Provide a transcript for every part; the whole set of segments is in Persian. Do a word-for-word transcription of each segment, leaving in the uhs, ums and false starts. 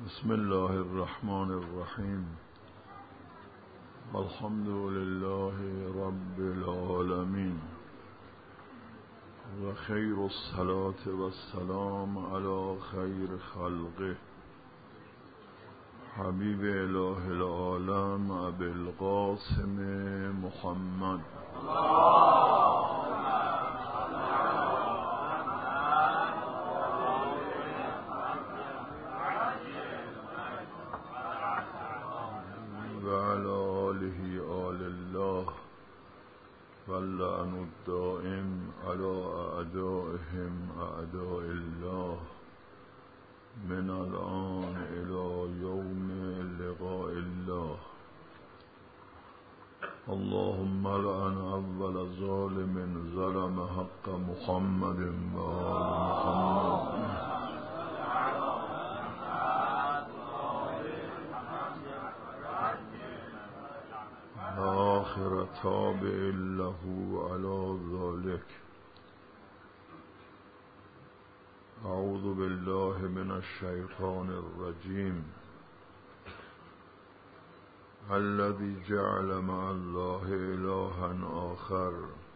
بسم الله الرحمن الرحیم. الحمد لله رب العالمین و خیر الصلاة و السلام علی خیر خلقه حبیب اله العالم ابی القاسم محمد و علی آله آل الله واللعن الدائم علی اعدائهم اعداء الله من الآن الى یوم لقاء الله. اللهم لعن اول ظالم ظلم حق محمد و آل محمد آخر تابع له على ذلك. اعوذ بالله من الشیطان الرجیم. الذي جعل مع الله إلها آخر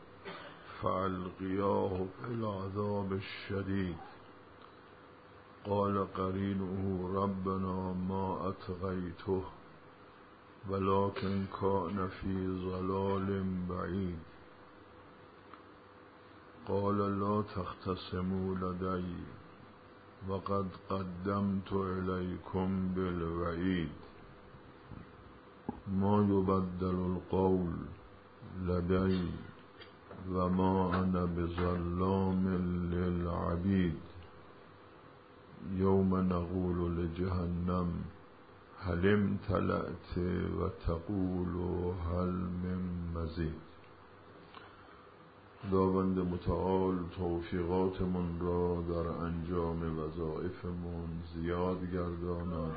فألقياه في العذاب الشديد. قال قرينه ربنا ما أطغيته ولكن كان في ضلال بعيد. قال لا تختصموا لدي وقد قدمت إليكم بالوعيد. ما يبدل القول لدي وما أنا بظلام للعبيد. يوم نقول لجهنم هل امتلأت وتقول هل من مزید. خداوند متعال توفیقاتمون را در انجام وظایفمون زیاد گرداند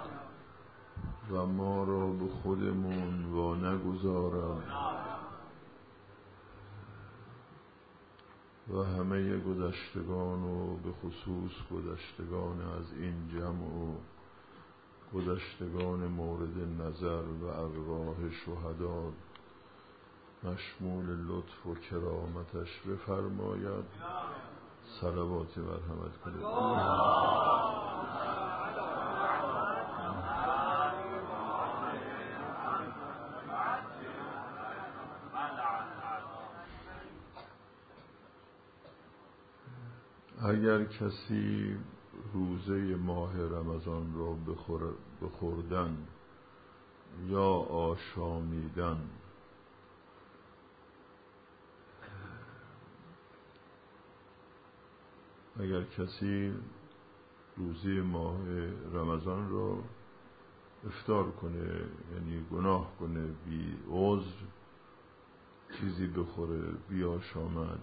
و ما را به خودمون وا نگذارد و همه گذشتگان و به خصوص گذشتگان از این جمع و گذشتگان مورد نظر و ارواح شهدا مشمول لطف و کرامتش بفرماید. صلوات مرحمت کنید. اگر کسی روزه ماه رمضان را بخوردن یا آشامیدن اگر کسی روزه ماه رمضان را افطار کنه، یعنی گناه کنه، بی عذر چیزی بخوره، بی آشامد،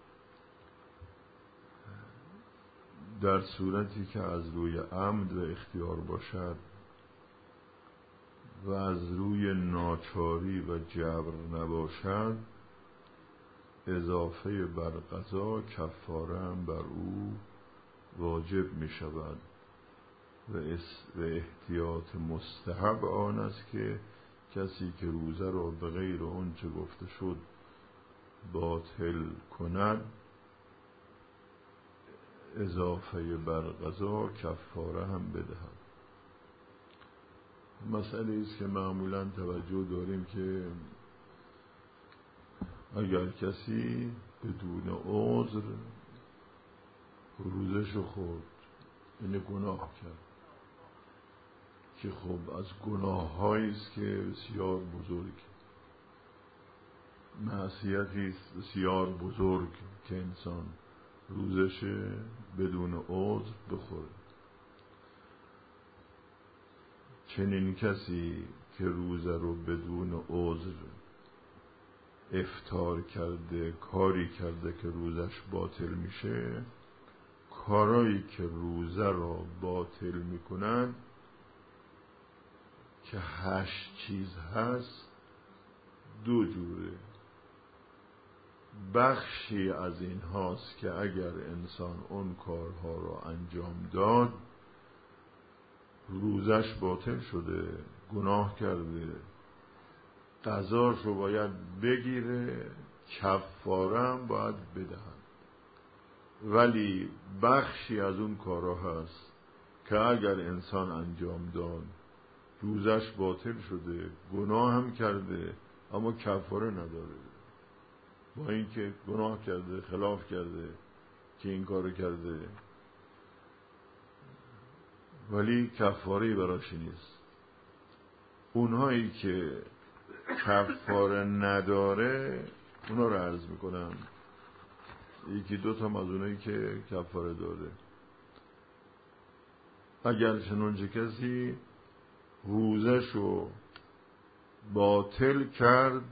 در صورتی که از روی عمد و اختیار باشد و از روی ناچاری و جبر نباشد، اضافه بر قضا کفاره هم بر او واجب می شود و احتیاط مستحب آن است که کسی که روزه را به غیر آنچه گفته شد باطل کند، اضافه بر قضا کفاره هم بدهد. مسئله است که معمولا توجه داریم که اگر کسی بدون عذر روزشو خورد، این گناه کرد که خب از گناه هایی است که بسیار بزرگ، معصیتی است بسیار بزرگ که انسان روزش بدون عذر بخوره. چنین کسی که روزه رو بدون عذر افطار کرده، کاری کرده که روزش باطل میشه، کارایی که روزه را باطل میکنن که هشت چیز هست دو جوره. بخشی از این هاست که اگر انسان اون کارها را انجام داد روزش باطل شده، گناه کرده، قضاش رو باید بگیره، کفاره هم باید بدهد. ولی بخشی از اون کارا هست که اگر انسان انجام داد روزش باطل شده، گناه هم کرده اما کفاره نداره، با اینکه گناه کرده، خلاف کرده که این کارو کرده، ولی کفاره‌ای براش نیست. اونهایی که کفاره نداره اونا رو عرض میکنم. یکی دو تا از اونایی که کفاره داره، اگر چنانچه کسی روزشو باطل کرد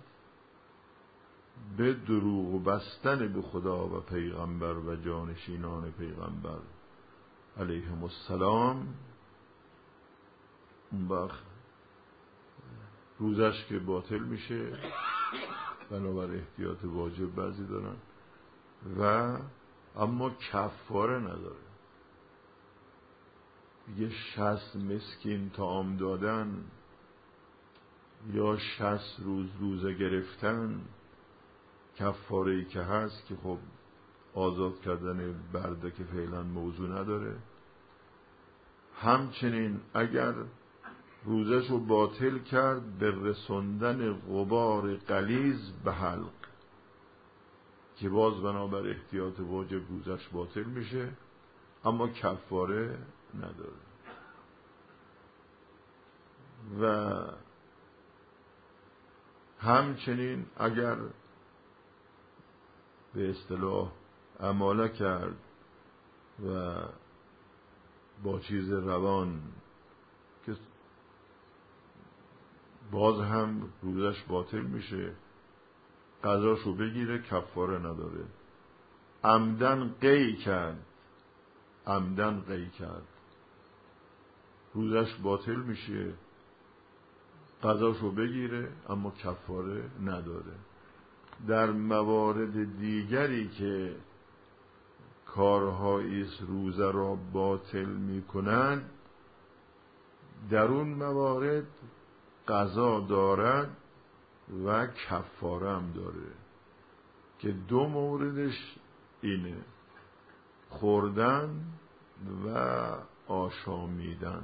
به دروغ بستن به خدا و پیغمبر و جانشینان پیغمبر علیهم السلام، اون وقت روزش که باطل میشه، بنابر احتیاط واجب بعضی دارن، و اما کفاره نداره. یه شصت مسکین طعام دادن یا شصت روز روزه گرفتن کفاره‌ای که هست که خب آزاد کردن برده که فعلا موضوع نداره. همچنین اگر روزش رو باطل کرد به رسوندن غبار غلیظ به حلق، که باز بنابر احتیاط واجب روزش باطل میشه اما کفاره نداره. و همچنین اگر به اصطلاح عماله کرد و با چیز روان که باز هم روزش باطل میشه، قضاشو بگیره، کفاره نداره. عمدن قی کرد، عمدن قی کرد، روزش باطل میشه، قضاشو بگیره اما کفاره نداره. در موارد دیگری که کارهایی است روزه را باطل میکنند، در اون موارد قضا دارد و کفاره هم داره، که دو موردش اینه: خوردن و آشامیدن.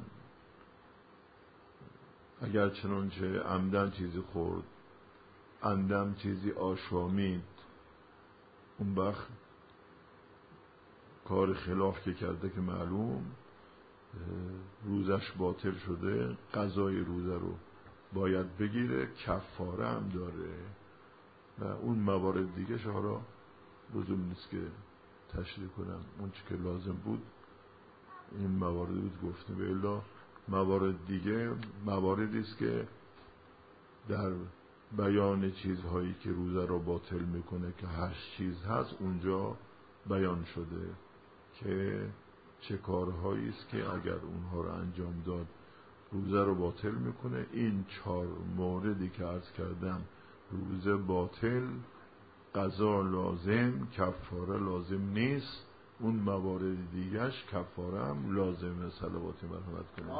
اگر چنانچه عمدن چیزی خورد، عمدن چیزی آشامید، اون وقت کار خلاف که کرده که معلوم روزش باطل شده، قضای روزه رو باید بگیره، کفاره هم داره. و اون موارد دیگه شهرها لزوم نیست که تشریح کنم، اون چی که لازم بود این موارد بود گفته. به الا موارد دیگه مواردی است که در بیان چیزهایی که روزه رو باطل میکنه که هشت چیز هست اونجا بیان شده که چه کارهایی است که اگر اونها رو انجام داد روزه رو باطل میکنه. این چهار موردی که عرض کردم: روزه باطل، قضا لازم، کفاره لازم نیست. اون موارد دیگهش کفاره هم لازمه. صلوات مرحمت کنید.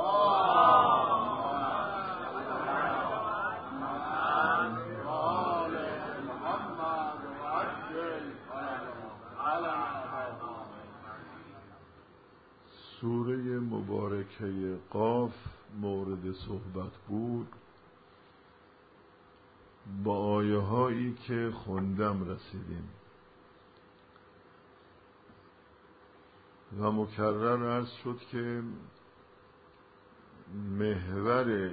سوره مبارکه قاف مورد صحبت بود. با آیه هایی که خوندم رسیدیم و مکرر عرض شد که محور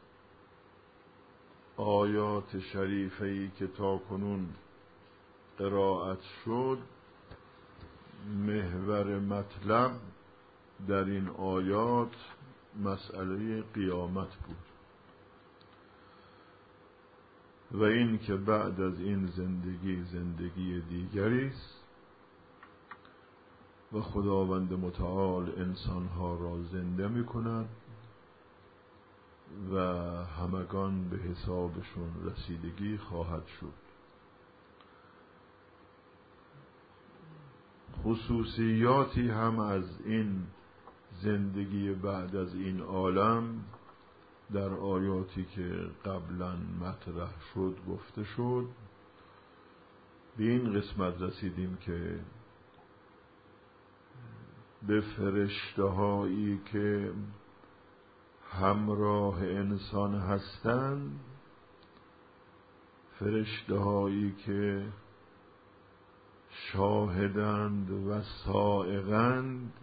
آیات شریفه‌ای که تا کنون قرائت شد، محور مطلب در این آیات مسئله قیامت بود و این که بعد از این زندگی زندگی دیگری است و خداوند متعال انسانها را زنده می کند و همگان به حسابشون رسیدگی خواهد شد. خصوصیاتی هم از این زندگی بعد از این عالم در آیاتی که قبلا مطرح شد گفته شد. به این قسمت رسیدیم که به فرشته هایی که همراه انسان هستند، فرشته هایی که شاهدند و سائقند،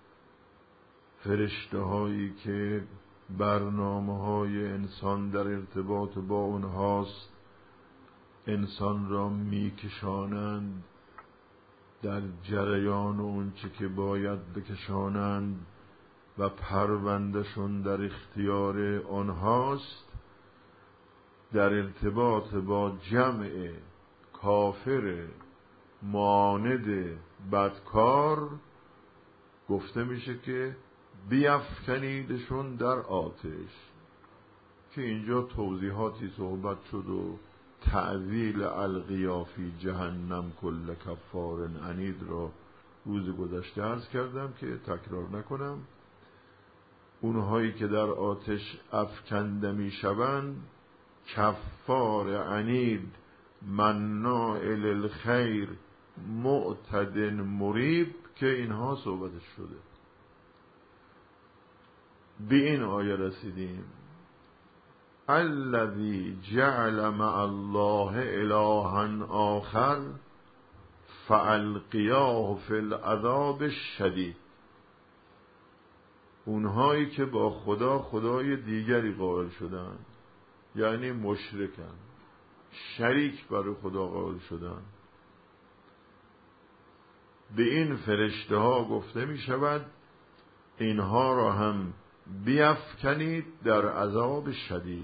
فرشته هایی که برنامه های انسان در ارتباط با اونهاست، انسان را میکشانند در جریان اونچه که باید بکشانند و پروندهشون در اختیار آنهاست. در ارتباط با جمع کافر معاند بدکار گفته میشه که بیفکنیدشون در آتش، که اینجا توضیحاتی صحبت شد و تعویل القیا فی جهنم کل کفار عنید را روز گذشته عرض کردم که تکرار نکنم. اونهایی که در آتش افکنده میشوند کفار عنید مناع للخیر معتد مریب، که اینها صحبتش شده. به این آیه رسیدیم الذی جعل مع الله الها آخر فالقیاه فی العذاب الشدید. اونهایی که با خدا خدای دیگری قائل شدن، یعنی مشرکن، شریک برای خدا قائل شدن، به این فرشته ها گفته می شود اینها را هم بیفکنید در عذاب شدید.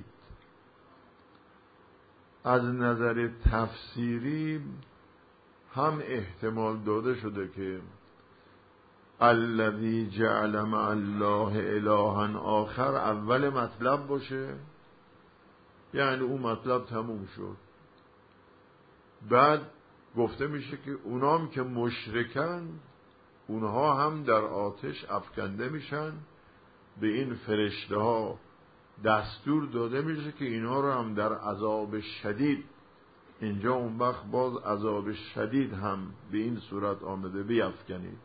از نظر تفسیری هم احتمال داده شده که الذی جعل مع الله الها آخر اول مطلب باشه، یعنی اون مطلب تموم شد. بعد گفته میشه که اونام که مشرکن اونها هم در آتش افکنده میشن. به این فرشته ها دستور داده میشه که اینا رو هم در عذاب شدید، اینجا اون وقت باز عذاب شدید هم به این صورت آمده بیفکنید،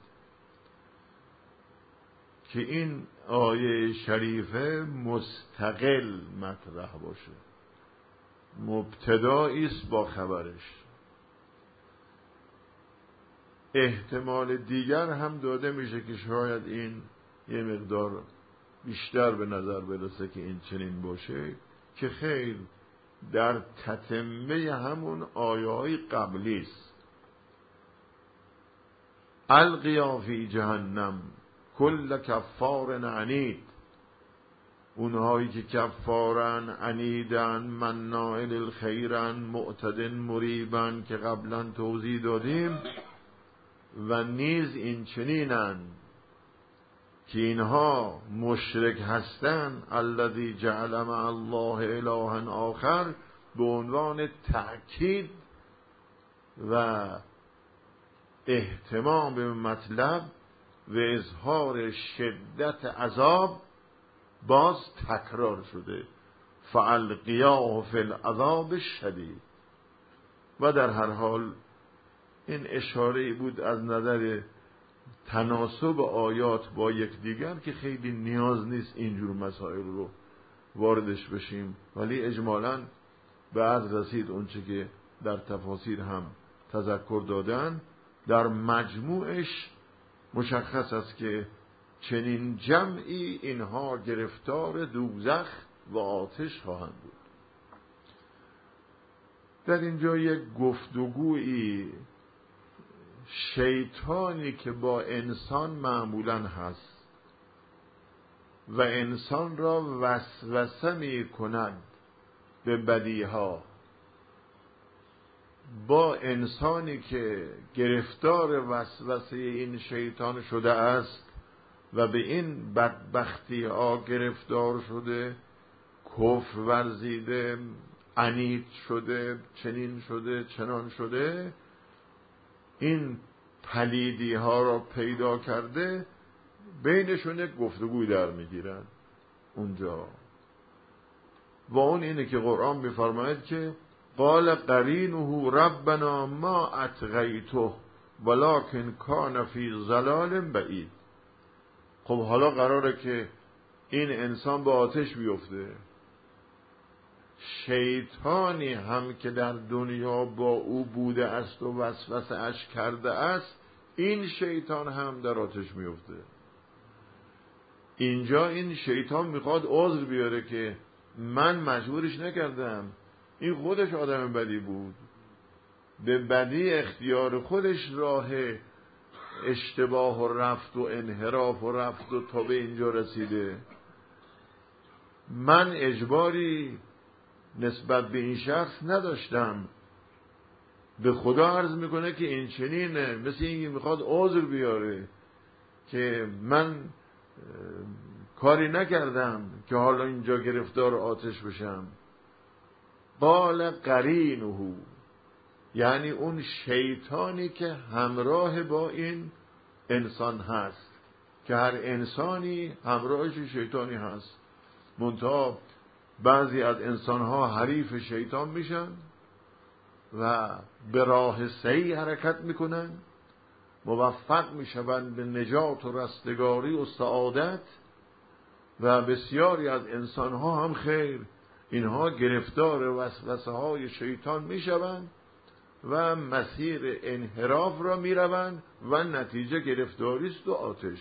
که این آیه شریفه مستقل مطرح باشه، مبتدایی است با خبرش. احتمال دیگر هم داده میشه که شاید این یه مقدار بیشتر به نظر برسه که این چنین باشه، که خیر در تتمه همون آیه‌های قبلی است. القیا فی جهنم کل کفار عنید، اونهایی که کفارن، عنیدن، مناع للخیرن، معتد مریبن که قبلا توضیح دادیم، و نیز این چنینن که اینها مشرک هستن. الذی جعل مع الله الها آخر به عنوان تأکید و اهتمام به مطلب و اظهار شدت عذاب باز تکرار شده، فالقیاه فی العذاب الشدید. و در هر حال این اشاره بود از نظر تناسب آیات با یکدیگر که خیلی نیاز نیست اینجور مسائل رو واردش بشیم، ولی اجمالاً بعد رسید اونچه که در تفاسیر هم تذکر دادن. در مجموعش مشخص است که چنین جمعی اینها گرفتار دوزخ و آتش خواهند بود. در اینجا یک گفتگویی شیطانی که با انسان معمولاً هست و انسان را وسوسه می کند به بدیها، با انسانی که گرفتار وسوسه این شیطان شده است و به این بدبختی ها گرفتار شده، کفر ورزیده، عنید شده، چنین شده، چنان شده، این پلیدی ها را پیدا کرده، بینشون یک گفتگوی در میگیرن اونجا. و اون اینه که قرآن میفرماید که قال قرینه ربنا ما اطغیته ولکن کان فی ضلال بعید. خب حالا قراره که این انسان به آتش بیفته، شیطانی هم که در دنیا با او بوده است و وسوسه اش کرده است، این شیطان هم در آتش میفته. اینجا این شیطان میخواد عذر بیاره که من مجبورش نکردم، این خودش آدم بدی بود، به بدی اختیار خودش راه اشتباه و رفت و انحراف و رفت و تا به اینجا رسیده. من اجباری نسبت به این شخص نداشتم. به خدا عرض میکنه که این چنینه، مثل اینکه میخواد عذر بیاره که من کاری نکردم که حالا اینجا گرفتار آتش بشم. قال قرینه، یعنی اون شیطانی که همراه با این انسان هست، که هر انسانی همراهش شیطانی هست، منتها بعضی از انسانها حریف شیطان میشن و به راه صحیح حرکت میکنن، موفق میشوند به نجات و رستگاری و سعادت، و بسیاری از انسانها هم خیر، اینها گرفتار وسوسه های شیطان میشوند و مسیر انحراف را میروند و نتیجه گرفتاری است و آتش.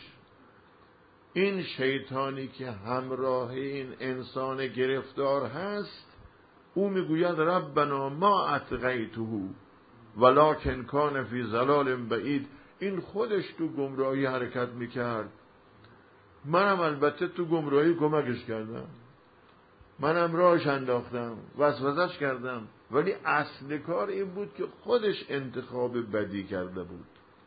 این شیطانی که همراه این انسان گرفتار هست، او میگوید ربنا ما اطغیته ولکن کان فی ضلال بعید. این خودش تو گمراهی حرکت میکرد، منم البته تو گمراهی کمکش کردم، منم راهش انداختم، وسوسه‌اش کردم، ولی اصل کار این بود که خودش انتخاب بدی کرده بود.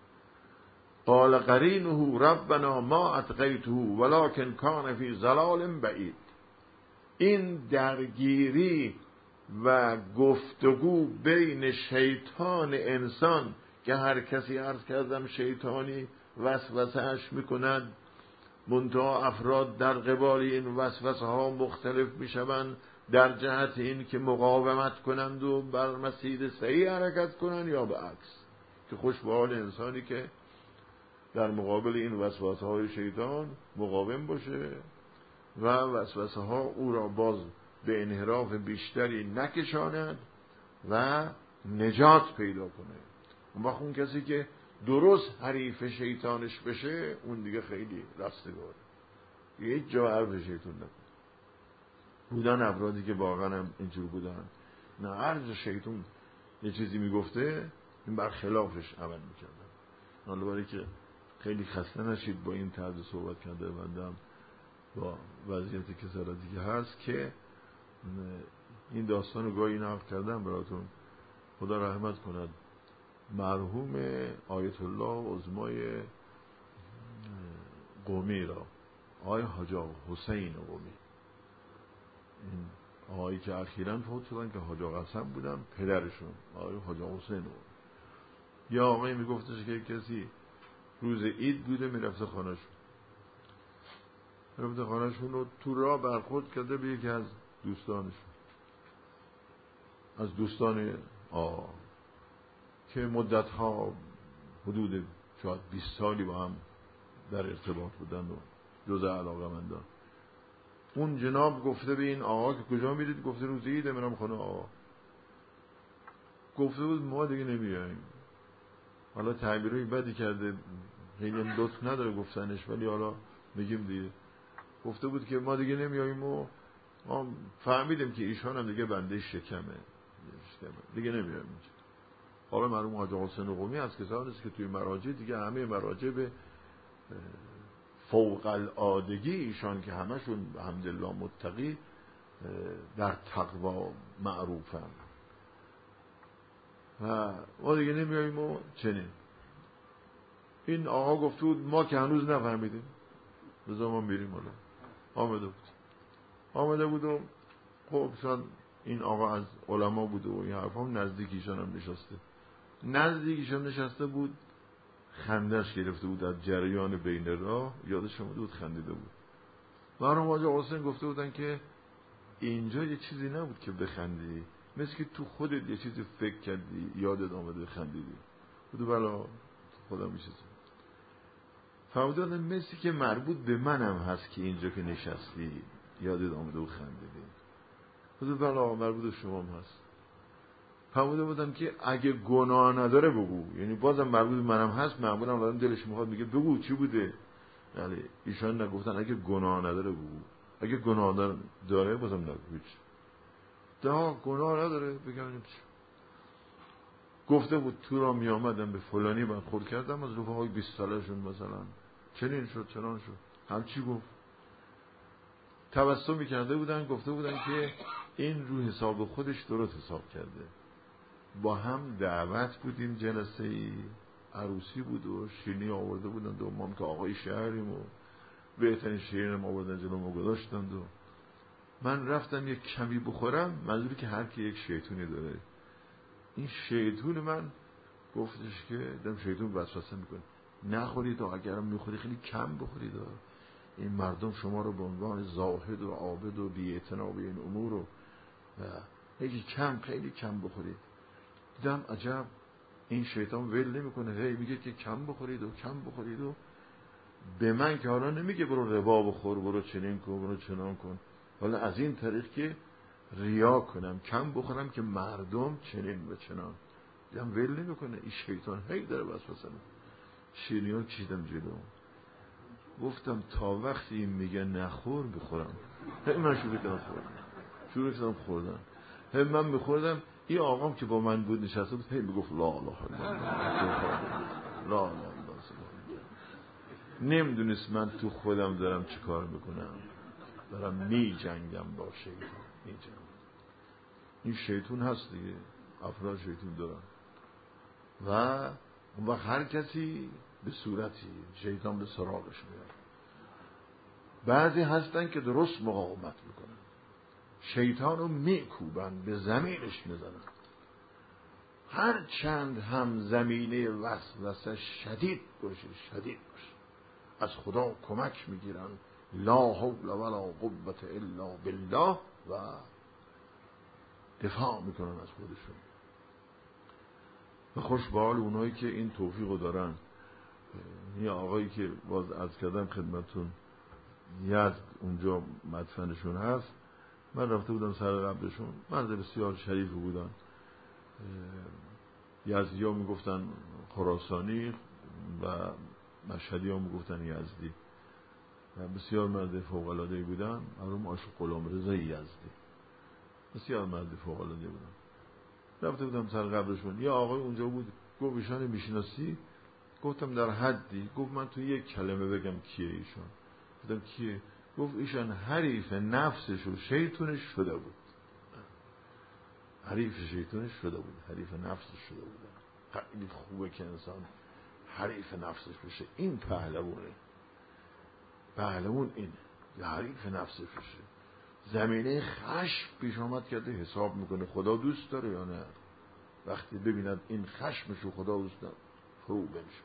قال قرینه ربنا ما اطغیته ولکن کان فی ضلال بعید. این درگیری و گفتگو بین شیطان انسان که هر کسی عرض کردم شیطانی وسوسه اش میکند، منتها افراد در قبال این وسوسه ها مختلف میشوند در جهت این که مقاومت کنند و بر مسیر صحیح حرکت کنند یا به عکس. که خوش به حال انسانی که در مقابل این وسوسه های شیطان مقاوم باشه و وسوسه ها او را باز به انحراف بیشتری نکشاند و نجات پیدا کنه. اون وقت اون کسی که درست حریف شیطانش بشه، اون دیگه خیلی رستگاره، هیچ جا حرف شیطان نکنه. بودن افرادی که واقعا هم اینجور بودن، نه عرض شیطان یه چیزی میگفته این برخلافش عمل میکردن. حالا برای که خیلی خسته نشید با این طرز صحبت کرده بندم با وضعیت کسالتی که هست، که این داستان رو گاهی نقل کردم براتون، خدا رحمت کند مرحوم آیت الله عظمای قمی را، آقای حاج حسین قمی، این آقایی که اخیراً فوت شدن که حاج قاسم بودن، پدرشون آقای حاج حسین قمی. یا آقایی میگفتش که کسی روز عید بوده میرفته خانهشون، میرفته خانهشون رو تو راه برخورد کرده به یکی از دوستانشون، از دوستان آقا که مدتها حدود شاید بیست سالی با هم در ارتباط بودن و جزء علاقه‌مندان. اون جناب گفته به این آقا که کجا میرید؟ گفته روز عیده میرم خانه آقا. گفته بود ما دیگه نمیایم. حالا تعبیرای بدی کرده، خیلی هم لطف نداره گفتنش، ولی حالا میگیم دیگه. گفته بود که ما دیگه نمیاییم و ما فهمیدیم که ایشان هم دیگه بنده شکمه، دیگه نمیایم اینجا. حالا مرحوم حاج حسین قمی از کسانی است که توی مراجع دیگه همه مراجع به فوق العادگی ایشان که همشون الحمدلله متقی در تقوا معروفن و ما دیگه نمیاییم و چنین. این آقا گفته بود ما که هنوز نفهمیدیم، بذار ما میریم. حالا آمده بود آمده بود و خب شاید این آقا از علما بود و این حرف هم نزدیک ایشان هم نشسته نزدیک ایشان نشسته بود خندش گرفته بود از جریان بین راه، یادش اومده بود خندیده بود. مرحوم حاج حسین گفته بودن که اینجا یه چیزی نبود که بخندی، مثل که تو خودت یه چیزی فکر کردی یادت آمده خندیدی. بودو بلا خدا میشه فرمودن مثل که مربوط به منم هست که اینجا که نشستی یادت آمده و خندیدی. بودو بلا مربوط به شما هم هست. فرموده بودم که اگه گناه نداره بگو، یعنی بازم مربوط به منم هست، معمولا آدم دلش میخواد میگه بگو چی بوده، یعنی ایشان نگفتن اگه گناه نداره بگو، اگه گناه داره بازم نگو هیچ. ده گناه نداره بگم چی. گفته بود تو را می آمدم به فلانی من خور کردم از رفقای بیست سالشون مثلا چنین شد چنان شد، هم چی گفت. تبسمی کرده بودن، گفته بودن که این رو حساب خودش درست حساب کرده. با هم دعوت بودیم، جلسه ای عروسی بود و شیرینی آورده بودن دو مام که آقای شهریم و بهترین شیرینم آوردن جلو ما گذاشتند و من رفتم یک کمی بخورم، منظوری که هر کی یک شیطونی داره. این شیطون من گفتش که دم شیطون وسوسه میکنه نخورید و اگرم میخورید خیلی کم بخورید. این مردم شما رو به عنوان زاهد و عابد و بی‌اعتنا به این امور رو خیلی کم خیلی کم بخورید. دیدم عجب این شیطان ول نمیکنه، هی میگه که کم بخورید و کم بخورید و به من که حالا نمیگه برو ربا بخور، برو چنین کن، برو چنان کن، حالا از این طریق که ریا کنم کم بخورم که مردم چنین و چنان. دیدم ول نمیکنه این شیطان، هی داره وسوسه میکنه. شیرینی‌ها چیدم جلو، گفتم تا وقتی این میگه نخور بخورم. هی من شروع کردم خوردم شروع کردم خوردم هی من میخوردم. این آقام که با من بود نشسته بود هی میگفت لا لا لا لا لا. نمیدونست من تو خودم دارم چی کار میکنم، دارم می جنگم با شیطان، می جنگم. این شیطون هست دیگه، افراد شیطون دارن و اون وقت هر کسی به صورتی شیطان به سراغش میاد. بعضی هستن که درست مقاومت میکنن، شیطان رو میکوبن، به زمینش میزنن. هر چند هم زمینه وسوسه شدید باشه شدید باشه از خدا کمک میگیرن، لا حول ولا قوة الا بالله و دفاع میکنن از خودشون. و خوش به حال اونایی که این توفیقو دارن. یه آقایی که باز عرض کردم خدمتون یزد اونجا مدفنشون هست، من رفته بودم سر قبرشون، مرد بسیار شریفی بودن. یزدی ها میگفتن خراسانی و مشهدی ها میگفتن یزدی و بسیار مرد فوق العاده بودن. مرحوم عاشق غلام رضا یزدی بسیار مرد فوق العاده بودن. رفته بودم سر قبرشون، یه آقای اونجا بود، گفت ایشان میشناسی؟ گفتم در حدی. گفت من تو یک کلمه بگم کیه ایشان؟ گفتم کیه؟ گفت ایشان حریف نفسش و شیطونش شده بود. حریف شیطونش شده بود، حریف نفسش شده بود. خیلی خوبه که انسان حریف نفسش بشه. این پهلوونه، پهلوون اینه، یه حریف نفسش بشه. زمینه خشم پیش آمد کرده حساب میکنه خدا دوست داره یا نه. وقتی ببیند این خشمشو خدا دوست داره فرو بنشونه.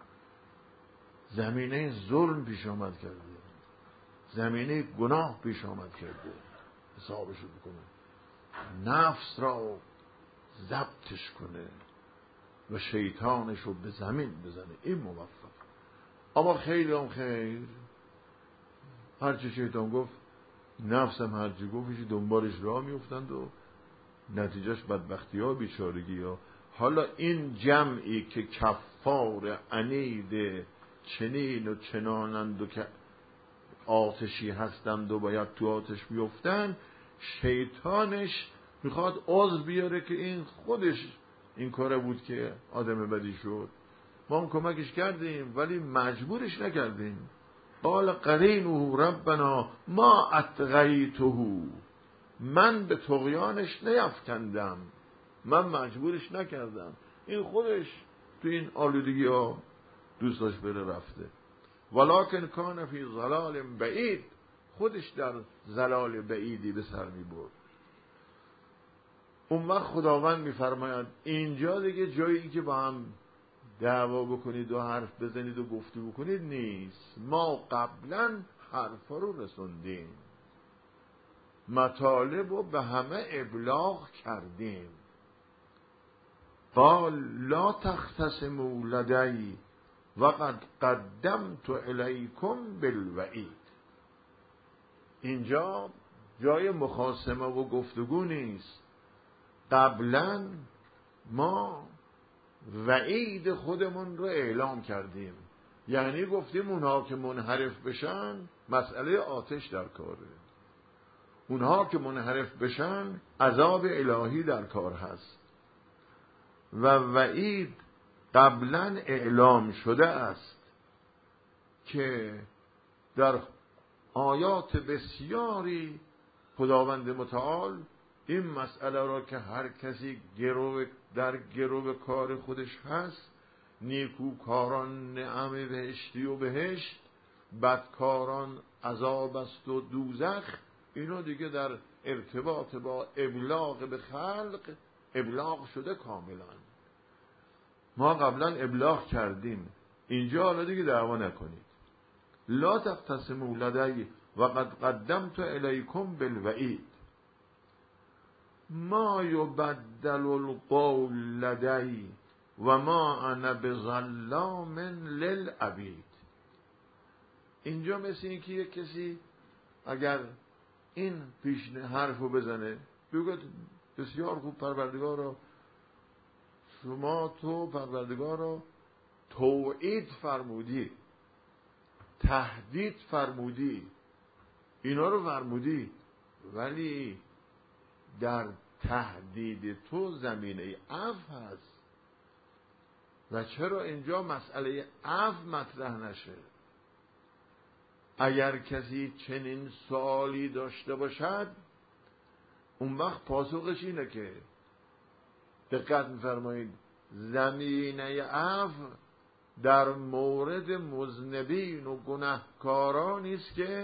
زمینه ظلم پیش آمد کرده، زمینه گناه پیش آمد کرده حسابشو بکنه، نفس را ضبطش کنه و شیطانشو به زمین بزنه. این موفق. اما خیلی هم خیر هرچی شیطان گفت نفسم هرچی گفت ایشی دنبالش راه میافتند و نتیجهش بدبختی ها بیچارگی ها. حالا این جمعی که کفار عنید چنین و چنانند و که آتشی هستند و باید تو آتش بیفتن، شیطانش میخواد عذر بیاره که این خودش این کاره بود که آدم بدی شد، ما هم کمکش کردیم ولی مجبورش نکردیم. قال قرینه ربنا ما اطغیته، من به طغیانش نیفکندم، من مجبورش نکردم، این خودش تو این آلودگی ها دوست داشت بره رفته. ولکن کان فی ضلال بعید، خودش در ضلال بعیدی به سر می برد. اون وقت خداوند میفرماید اینجا دیگه جایی که با هم دعوا بکنید و حرف بزنید و گفتگو بکنید نیست. ما قبلا حرفا رو رسوندیم، مطالب رو به همه ابلاغ کردیم. قال لا تختصموا لدی وقد قدمت الیکم بالوعید. اینجا جای مخاصمه و گفتگو نیست. قبلا ما وعید خودمون رو اعلام کردیم، یعنی گفتیم اونها که منحرف بشن مسئله آتش در کاره، اونها که منحرف بشن عذاب الهی در کار هست و وعید قبلا اعلام شده است که در آیات بسیاری خداوند متعال این مسئله را که هر کسی گرو در گرو کار خودش هست، نیکوکاران نعم بهشتی و بهشت، بدکاران عذاب است و دوزخ، اینو دیگه در ارتباط با ابلاغ به خلق ابلاغ شده کاملا. ما قبلا ابلاغ کردیم، اینجا حالا دیگه دعوا نکنید. لا تختصموا لدی وقد قدمت الیکم بالوعید ما یبدل القول لدی و ما انا بظلام للعبید. اینجا مثل این که یک کسی اگر این پیشنه حرفو بزنه بگه بسیار خوب پروردگارا، شما تو پروردگارا توعید فرمودی، تهدید فرمودی، اینا رو فرمودی، ولی در تهدید تو زمینه عفو هست و چرا اینجا مسئله عفو مطرح نشه؟ اگر کسی چنین سوالی داشته باشد اون وقت پاسخش اینه که دقت می‌فرمایید زمینه عفو در مورد مذنبین و گناهکارانی است که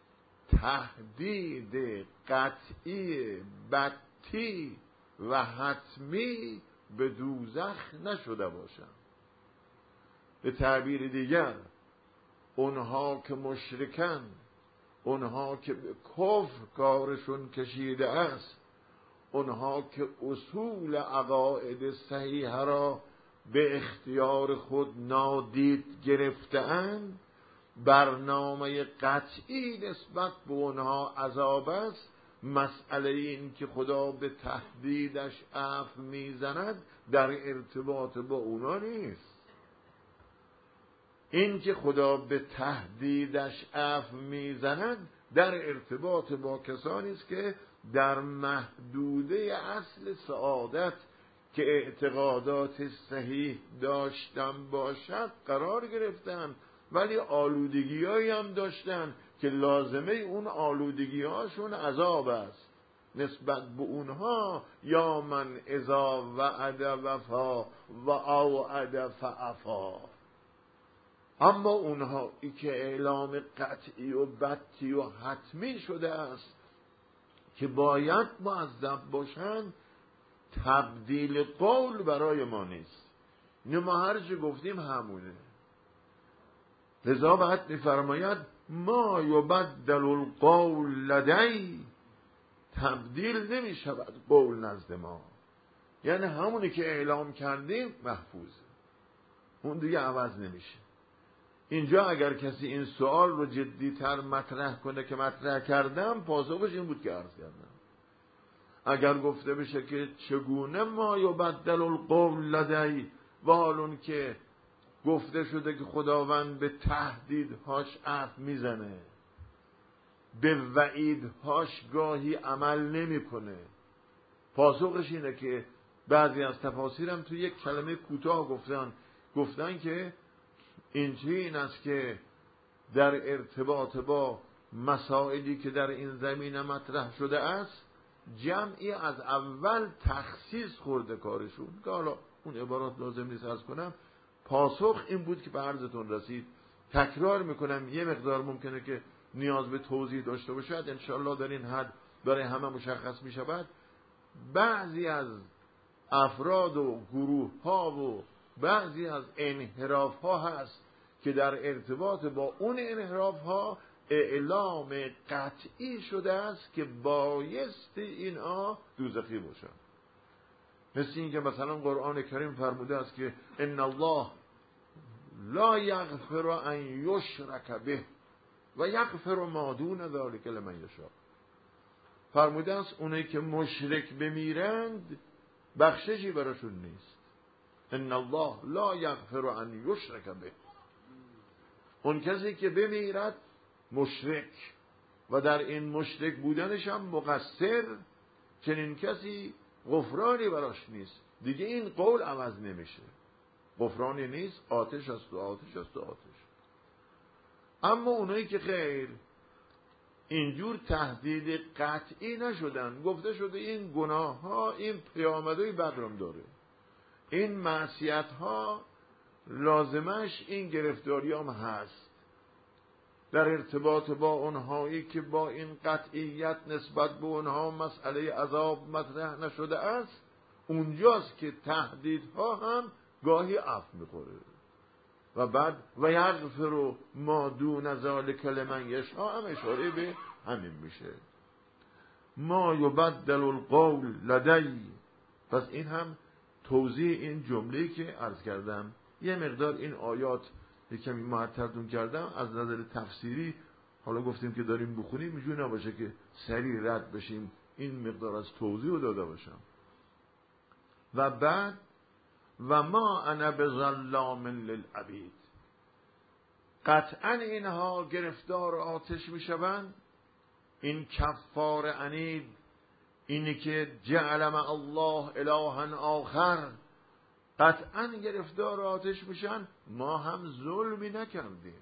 تهدید قطعی بتی و حتمی به دوزخ نشده باشند. به تعبیر دیگر اونها که مشرکن، اونها که به کفر کارشون کشیده است، اونها که اصول عقاید صحیحه را به اختیار خود نادید گرفته‌اند، برنامه قطعی نسبت به اونها عذاب است. مسئله این که خدا به تهدیدش عفو میزند در ارتباط با اونا نیست. این که خدا به تهدیدش عفو میزند در ارتباط با کسانی است که در محدوده اصل سعادت که اعتقادات صحیح داشتن باشد قرار گرفتن، ولی آلودگی‌هایی هم داشتن که لازمه اون آلودگی‌هاشون عذاب است. نسبت به اونها یا من اذا وعد وفا و اوعد فعفا. اما اونها ای که اعلام قطعی و بتی و حتمی شده است که باید معذب باشند، تبدیل قول برای ما نیست. اینو ما هر چه گفتیم همونه. لذا بعد می‌فرماید ما یبدل القول لدی، تبدیل نمی شود قول نزد ما، یعنی همونی که اعلام کردیم محفوظه، اون دیگه عوض نمیشه. اینجا اگر کسی این سوال رو جدی‌تر مطرح کنه که مطرح کردم، پاسخش این بود که عرض کردم. اگر گفته بشه که چگونه ما یبدل القول لدی، و حالون که گفته شده که خداوند به تهدیدهاش عفو میزنه، به وعیدهاش گاهی عمل نمیکنه، پاسخش اینه که بعضی از تفاسیرم تو یک کلمه کوتاه گفتن گفتن که این این است که در ارتباط با مسائلی که در این زمینه مطرح شده است جمعی از اول تخصیص خورده کارشون، که حالا اون عبارات لازم نیست عرض کنم. پاسخ این بود که به عرضتون رسید. تکرار میکنم، یه مقدار ممکنه که نیاز به توضیح داشته باشد، انشاءالله در این حد برای همه مشخص میشود. بعضی از افراد و گروه ها و بعضی از انحراف ها هست که در ارتباط با اون انحراف ها اعلام قطعی شده است که بایستی اینها دوزخی باشن. مثل این که مثلا قرآن کریم فرموده است که ان الله لا یغفر ان یشرک به و یغفر ما دون ذلک لمن یشاء. فرموده است اونایی که مشرک بمیرند بخششی براشون نیست. ان الله لا یغفر ان یشرک به، اون کسی که بمیرد مشرک و در این مشرک بودنش هم مقصر، چنین کسی غفرانی براش نیست. دیگه این قول عوض نمیشه، غفرانی نیست، آتش است و آتش است و آتش. اما اونایی که خیر اینجور تهدید قطعی نشدن، گفته شده این گناه ها این پیامدهای بدرم داره، این معصیت ها لازمش این گرفتاری هم هست، در ارتباط با اونهایی که با این قطعیت نسبت به اونها مسئله عذاب مطرح نشده است، اونجاست که تهدیدها هم گاهی عفو میخوره. و بعد و یغفر ما دون ذلک لمن یشاء هم اشاره به همین میشه. ما یبدل القول لدی. پس این هم توضیح این جمله‌ای که عرض کردم. یه مقدار این آیات یکمی معطلتون کردم از نظر تفسیری. حالا گفتیم که داریم بخونیم اینجوری نباشه که سریع رد بشیم، این مقدار از توضیح رو داده باشم. و بعد و ما انا بظلام للعبید، قطعا اینها گرفتار آتش میشوند. این کفار عنید، اینی که جعل مع الله الها آخر، قطعا گرفتار آتش میشن. ما هم ظلمی نکردیم،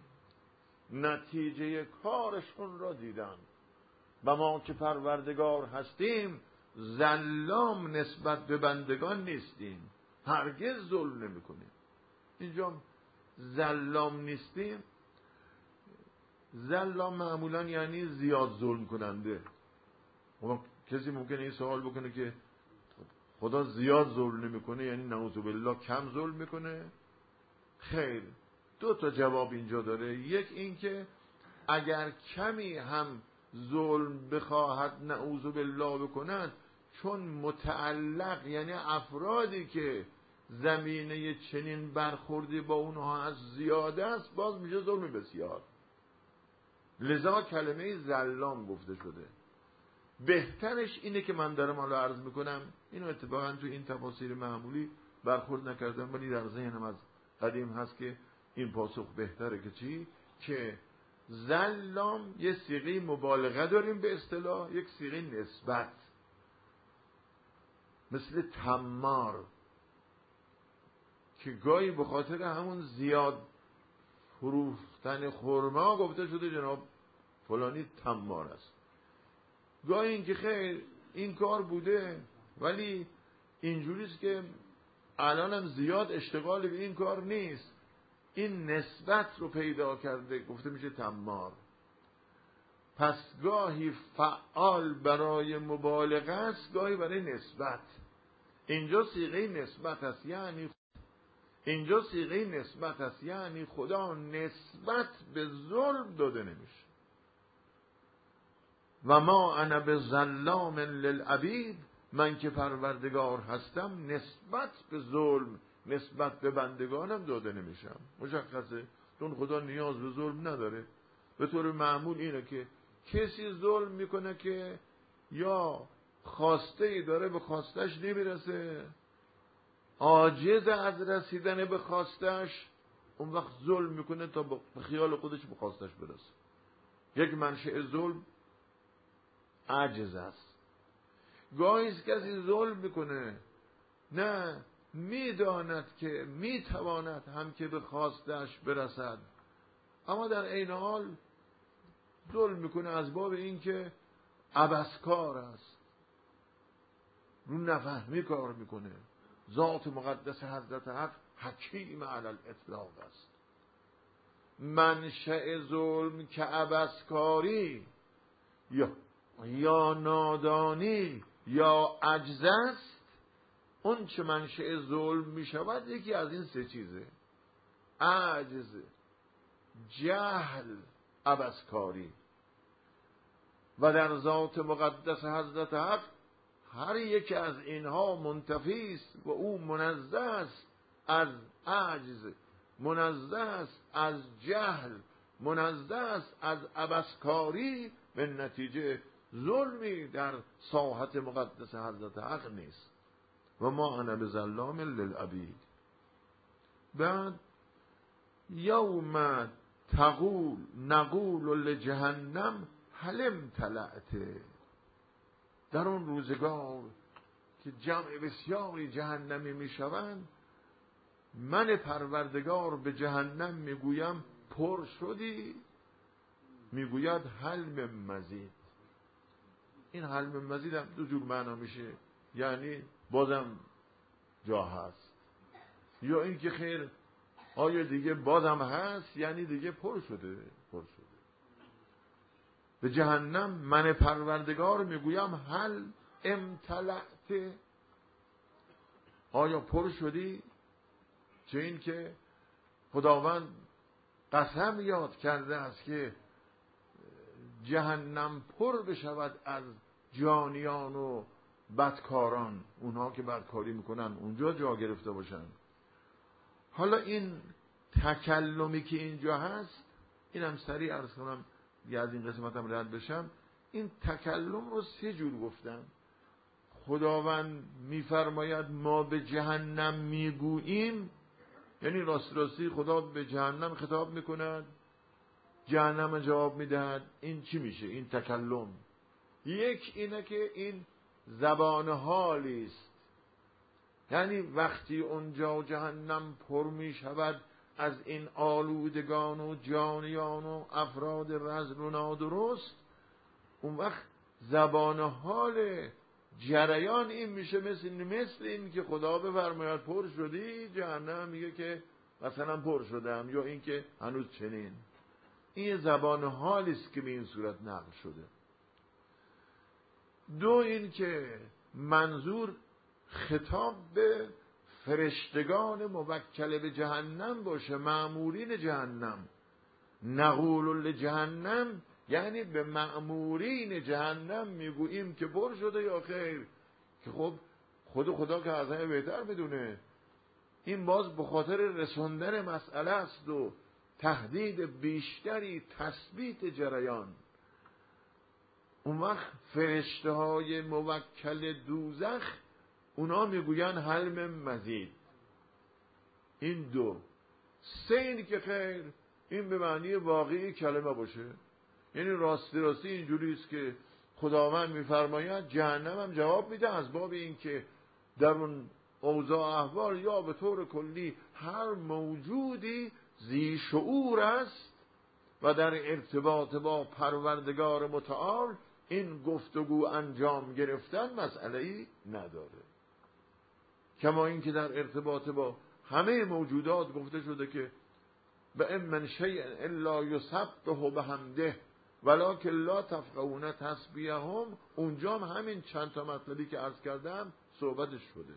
نتیجه کارشون را دیدن. و ما که پروردگار هستیم ظلام نسبت به بندگان نیستیم، هرگز ظلم نمی کنیم. اینجا ظلام نیستیم، ظلام معمولا یعنی زیاد ظلم کننده. کسی ممکنه این سوال بکنه که خدا زیاد ظلم نمیکنه یعنی نعوذ بالله کم ظلم میکنه؟ خیر، دو تا جواب اینجا داره. یک این که اگر کمی هم ظلم بخواهد نعوذ بالله بکند، چون متعلق یعنی افرادی که زمینه چنین برخوردی با اونها از زیاده است، باز میشه ظلم بسیار. لذا کلمه ظلام گفته شده. بهترش اینه که من دارم حالا عرض میکنم، اینو اتفاقا تو این تفاسیر معمولی برخورد نکردم، ولی در ذهنم از قدیم هست که این پاسخ بهتره که چی؟ که ظلام یه صیغه مبالغه داریم به اصطلاح، یک صیغه نسبت، مثل تمار که گاهی به خاطر همون زیاد فروختن خرما گفته شده جناب فلانی تمار است. گاهی این که خیر این کار بوده ولی اینجوریست که الانم زیاد اشتغال به این کار نیست، این نسبت رو پیدا کرده، گفته میشه تمار. پس گاهی فعال برای مبالغه است، گاهی برای نسبت. اینجا صیغه نسبت است، یعنی اینجا صیغه نسبت است یعنی خدا نسبت به ظلم داده نمیشه. و ما انا بظلام للعبید، من که پروردگار هستم نسبت به ظلم نسبت به بندگانم داده نمیشم. مشخصه، چون خدا نیاز به ظلم نداره. به طور معمول اینه که کسی ظلم میکنه که یا خواسته ای داره به خواستش نمیرسه، عاجز از رسیدن به خواستش، اون وقت ظلم میکنه تا به خیال خودش به خواستش برسه. یک منشأ ظلم عجز است. گاهی کسی ظلم میکنه نه میداند که میتواند هم که به خواستش برسد، اما در عین حال ظلم میکنه از باب این که عبثکار است، رو نفهمی کار میکنه. ذات مقدس حضرت حق حکیم علی الاطلاق است. منشأ ظلم که عبثکاری یا یا نادانی یا عجز است، اون چه منشأ ظلم می شود یکی از این سه چیزه: عجز، جهل، عبثکاری. و در ذات مقدس حضرت حق هر یک از اینها منتفی است و او منزه است از عجز، منزه است از جهل، منزه است از عبثکاری. به نتیجه ظلمی در ساحت مقدس حضرت حق نیست. و ما انا بظلام للعبید. بعد یوم تقول نقول لجهنم هل امتلأت، در اون روزگار که جمع بسیاری جهنمی میشوند، من پروردگار به جهنم میگویم پر شدی؟ میگوید هل من مزید. این هل من مزید هم دو جور معنا میشه، یعنی بازم جا هست، یا این که خیر آیا دیگه بازم هست، یعنی دیگه پر شده. پر شده به جهنم من پروردگار میگویم هل امتلأت، آیا پر شدی؟ چه این که خداوند قسم یاد کرده است که جهنم پر بشود از جانیان و بدکاران، اونها که بدکاری میکنن اونجا جا گرفته باشن. حالا این تکلمی که اینجا هست، اینم سریع عرض کنم یه از این قسمتم رد بشم. این تکلم رو سه جور گفتم. خداوند میفرماید ما به جهنم میگوییم، یعنی راست راستی خدا به جهنم خطاب میکند، جهنم جواب میدهد. این چی میشه؟ این تکلم. یک اینه که این زبان حالی است، یعنی وقتی اونجا جهنم پر میشود از این آلودگان و جانیان و افراد رذل و نادرست، اون وقت زبان حال جریان این میشه مثل مثل این که خدا بفرماید پر شدی، جهنم میگه که مثلا پر شدم، یا این که هنوز چنین. این زبان حالی است که به این صورت نقل شده. دو این که منظور خطاب به فرشتگان موکل به جهنم باشه، مأمورین جهنم. نقول لجهنم یعنی به مأمورین جهنم میگوییم که پر شده یا خیر، که خب خود خدا که از همه بهتر میدونه. این باز به خاطر رسوندن مسئله است و تهدید بیشتری، تثبیت جریان. اون وقت فرشته های موکل دوزخ اونا میگوین هل من مزید. این دو. سه این که خیر این به معنی واقعی کلمه باشه، یعنی راستی راستی اینجوری است که خداوند میفرماید، جهنم هم جواب میده از باب این که در اون اوضاع احوال یا به طور کلی هر موجودی ذی شعور است و در ارتباط با پروردگار متعال این گفتگو انجام گرفتن مسئله ای نداره. کما این که در ارتباط با همه موجودات گفته شده که به ان من شیء الا یسبح بحمده ولکن لا تفقهون تسبیحهم، اونجا هم همین چند تا مطلبی که عرض کردم صحبتش شده.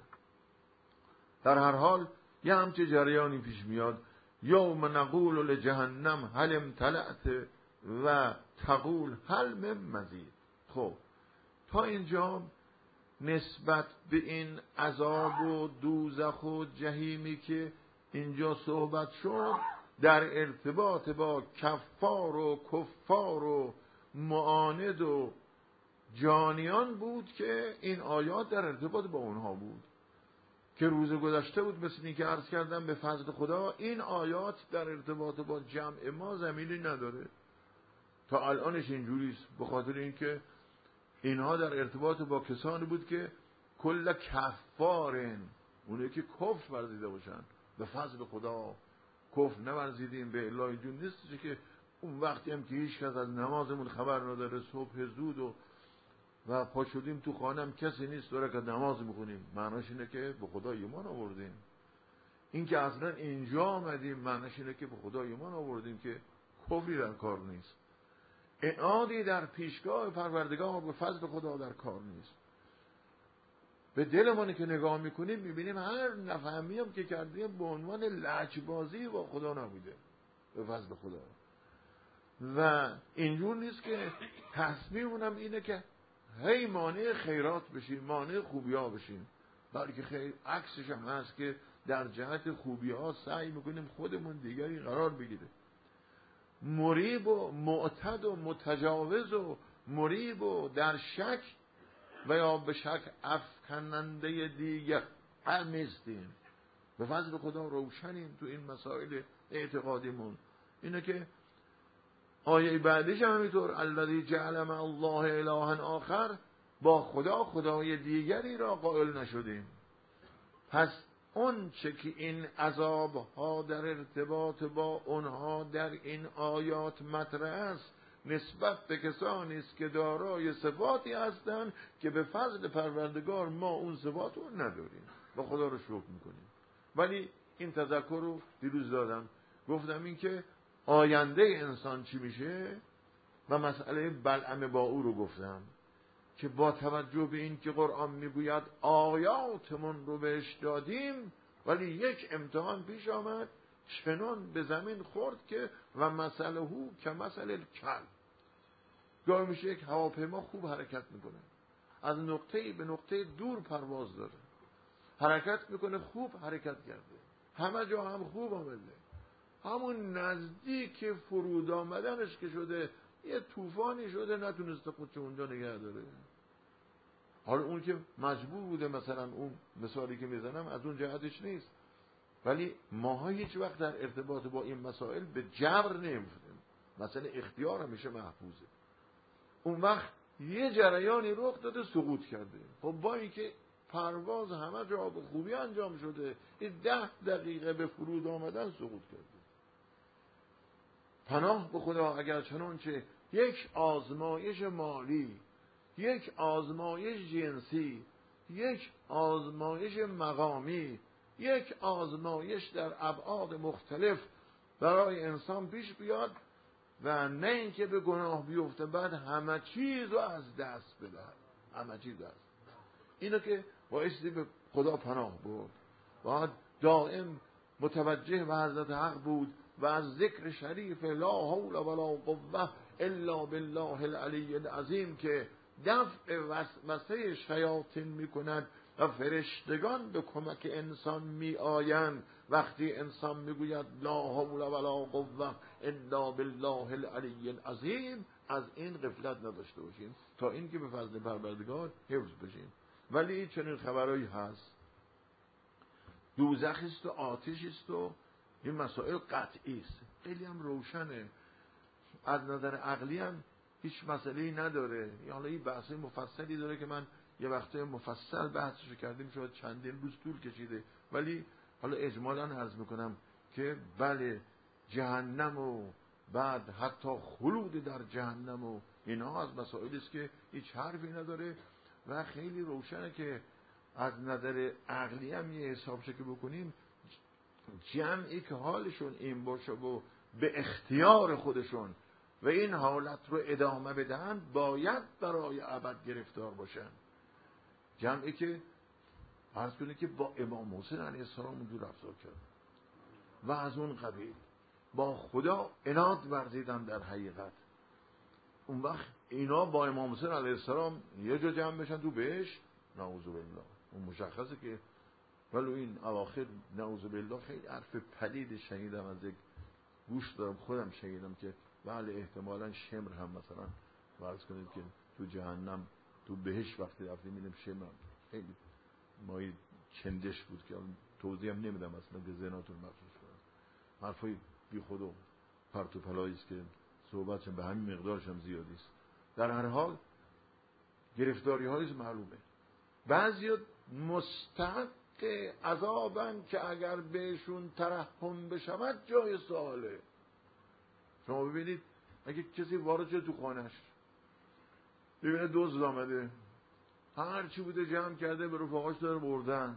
در هر حال یه همچه جریانی پیش میاد. یوم نقول لجهنم هل امتلأت و تقول هل من مزید. خب تا اینجا نسبت به این عذاب و دوزخ و جهیمی که اینجا صحبت شد در ارتباط با کفار و کفار و معاند و جانیان بود که این آیات در ارتباط با اونها بود که روز گذشته بود. مثل این که عرض کردم به فضل خدا این آیات در ارتباط با جمع ما زمینی نداره. تا الانش اینجوریست، به خاطر اینکه اینها در ارتباط با کسانی بود که کل کفارن، اونایی که کفر ورزیده باشن. به فضل خدا کفر نورزیدیم، به الله جون نیست که اون وقتی هم که هیچ کس از نمازمون خبر نداره، صبح زود و و پا شدیم تو خانم کسی نیست داره که نماز میخونیم، معناش اینه که به خدا ایمان آوردیم. این که اصلا اینجا آمدیم معناش اینه که به خدا ایمان آوردیم که کفری در کار نیست، اعادی در پیشگاه پروردگار به فضل خدا در کار نیست. به دلمون که نگاه میکنیم میبینیم هر نفهمی هم که کردیم به عنوان لجبازی با خدا نبوده، به فضل خدا. و اینجور نیست که تصمیمونم اینه که هی مانع خیرات بشیم، مانع خوبی ها بشیم، بلکه خیر عکسش هم هست که در جهت خوبی ها سعی میکنیم خودمون دیگری قرار بگیره. مریب و معتد و متجاوز و مریب و در شک و یا به شک افکننده دیگر هم نیستیم. به فضل خدا روشنیم تو این مسائل اعتقادیمون. اینه که آیه بعدش هم همینطور، الذی جعل مع الله الها آخر، با خدا خدای دیگری را قائل نشدیم. پس اون چه که این عذاب ها در ارتباط با اونها در این آیات مطرح است نسبت به کسانی است که دارای صفاتی هستند که به فضل پروردگار ما اون صفات رو نداریم و خدا رو شکر میکنیم. ولی این تذکر رو دیروز دادم، گفتم این که آینده انسان چی میشه و مسئله بلعم با او رو گفتم که با توجه به این که قرآن میگوید آیاتمون رو بهش دادیم ولی یک امتحان پیش آمد چنان به زمین خورد که و مسئله هو که مسئله کل. گاهی میشه یک هواپیما خوب حرکت میکنه، از نقطه به نقطه دور پرواز داره، حرکت میکنه، خوب حرکت کرده، همه جا هم خوب آمده، همون نزدیک فرود آمدنش که شده یه طوفانی شده نتونسته خودش اونجا نگه داره. حالا اون که مجبور بوده، مثلا اون مثالی که میزنم از اون جهتش نیست، ولی ماها هیچ وقت در ارتباط با این مسائل به جبر نمیفتیم. مثلا اختیار همیشه محفوظه. اون وقت یه جریانی رخ داده سقوط کرده، خب با اینکه پرواز همه جا به خوبی انجام شده، این ده دقیقه به فرود آمدن سقوط کرده. پناه به خدا اگر چنانچه یک آزمایش مالی، یک آزمایش جنسی، یک آزمایش مقامی، یک آزمایش در ابعاد مختلف برای انسان پیش بیاد و نه اینکه به گناه بیفته بعد همه چیز رو از دست بدهد، همه چیز دست. اینو که بایستی به خدا پناه برد، باید دائم متوجه به حضرت حق بود و از ذکر شریف لا حول ولا قوه الا بالله العلی العظیم که دفع وسوسه شیاطین میکند و فرشتگان به کمک انسان می آیند وقتی انسان میگوید لا حول ولا قوه الا بالله العلی العظیم. از این غفلت نداشته باشیم تا اینکه به فضل پروردگار حفظ بشیم. ولی چنین خبرایی هست، دوزخ است و آتش است و این مسائل قطعی است، خیلی هم روشنه، از نظر عقلی هم هیچ مسئله‌ای نداره. حالا این بحث مفصلی داره که من یه وقته مفصل بحثش کردیم، شاید چندین روز طول کشیده، ولی حالا اجمالاً عرض میکنم که بله جهنم و بعد حتی خلود در جهنم و اینها از مسائلی است که هیچ حرفی نداره و خیلی روشنه که از نظر عقلی هم یه حساب شکل بکنیم جمعی که حالشون این باشه و به اختیار خودشون و این حالت رو ادامه بدهن باید برای ابد گرفتار باشن. جمعی که عرض کنه که با امام حسین علیه السلام اونجور رفتار کرد و از اون قبیل با خدا عناد ورزیدن در حقیقت، اون وقت اینا با امام حسین علیه السلام یه جا جمع بشن تو بهشت، نعوذ بالله. اون مشخصه که ولی این اواخر نعوذ بالله خیلی حرف پلید شنیدم، از یک گوش دارم خودم شنیدم که بله احتمالاً شمر هم مثلا فرض کنید که تو جهنم تو بهشت وقتی رفتیم میدیم شمر خیلی مایی چندش بود که توضیح هم نمیدم اصلا که ذهناتون مخصوص کنم، حرفای بی خود و پرت و پلایی است که صحبتشم به همین مقدارش هم زیادی است. در هر حال گرفتاری هایش معلومه. بعضی مستحق عذابن که اگر بهشون ترحم بشود جای سواله. شما ببینید اگه کسی وارد شد تو خانهش ببینه دزد آمده، هر چی بوده جمع کرده به رفقاش داره بردن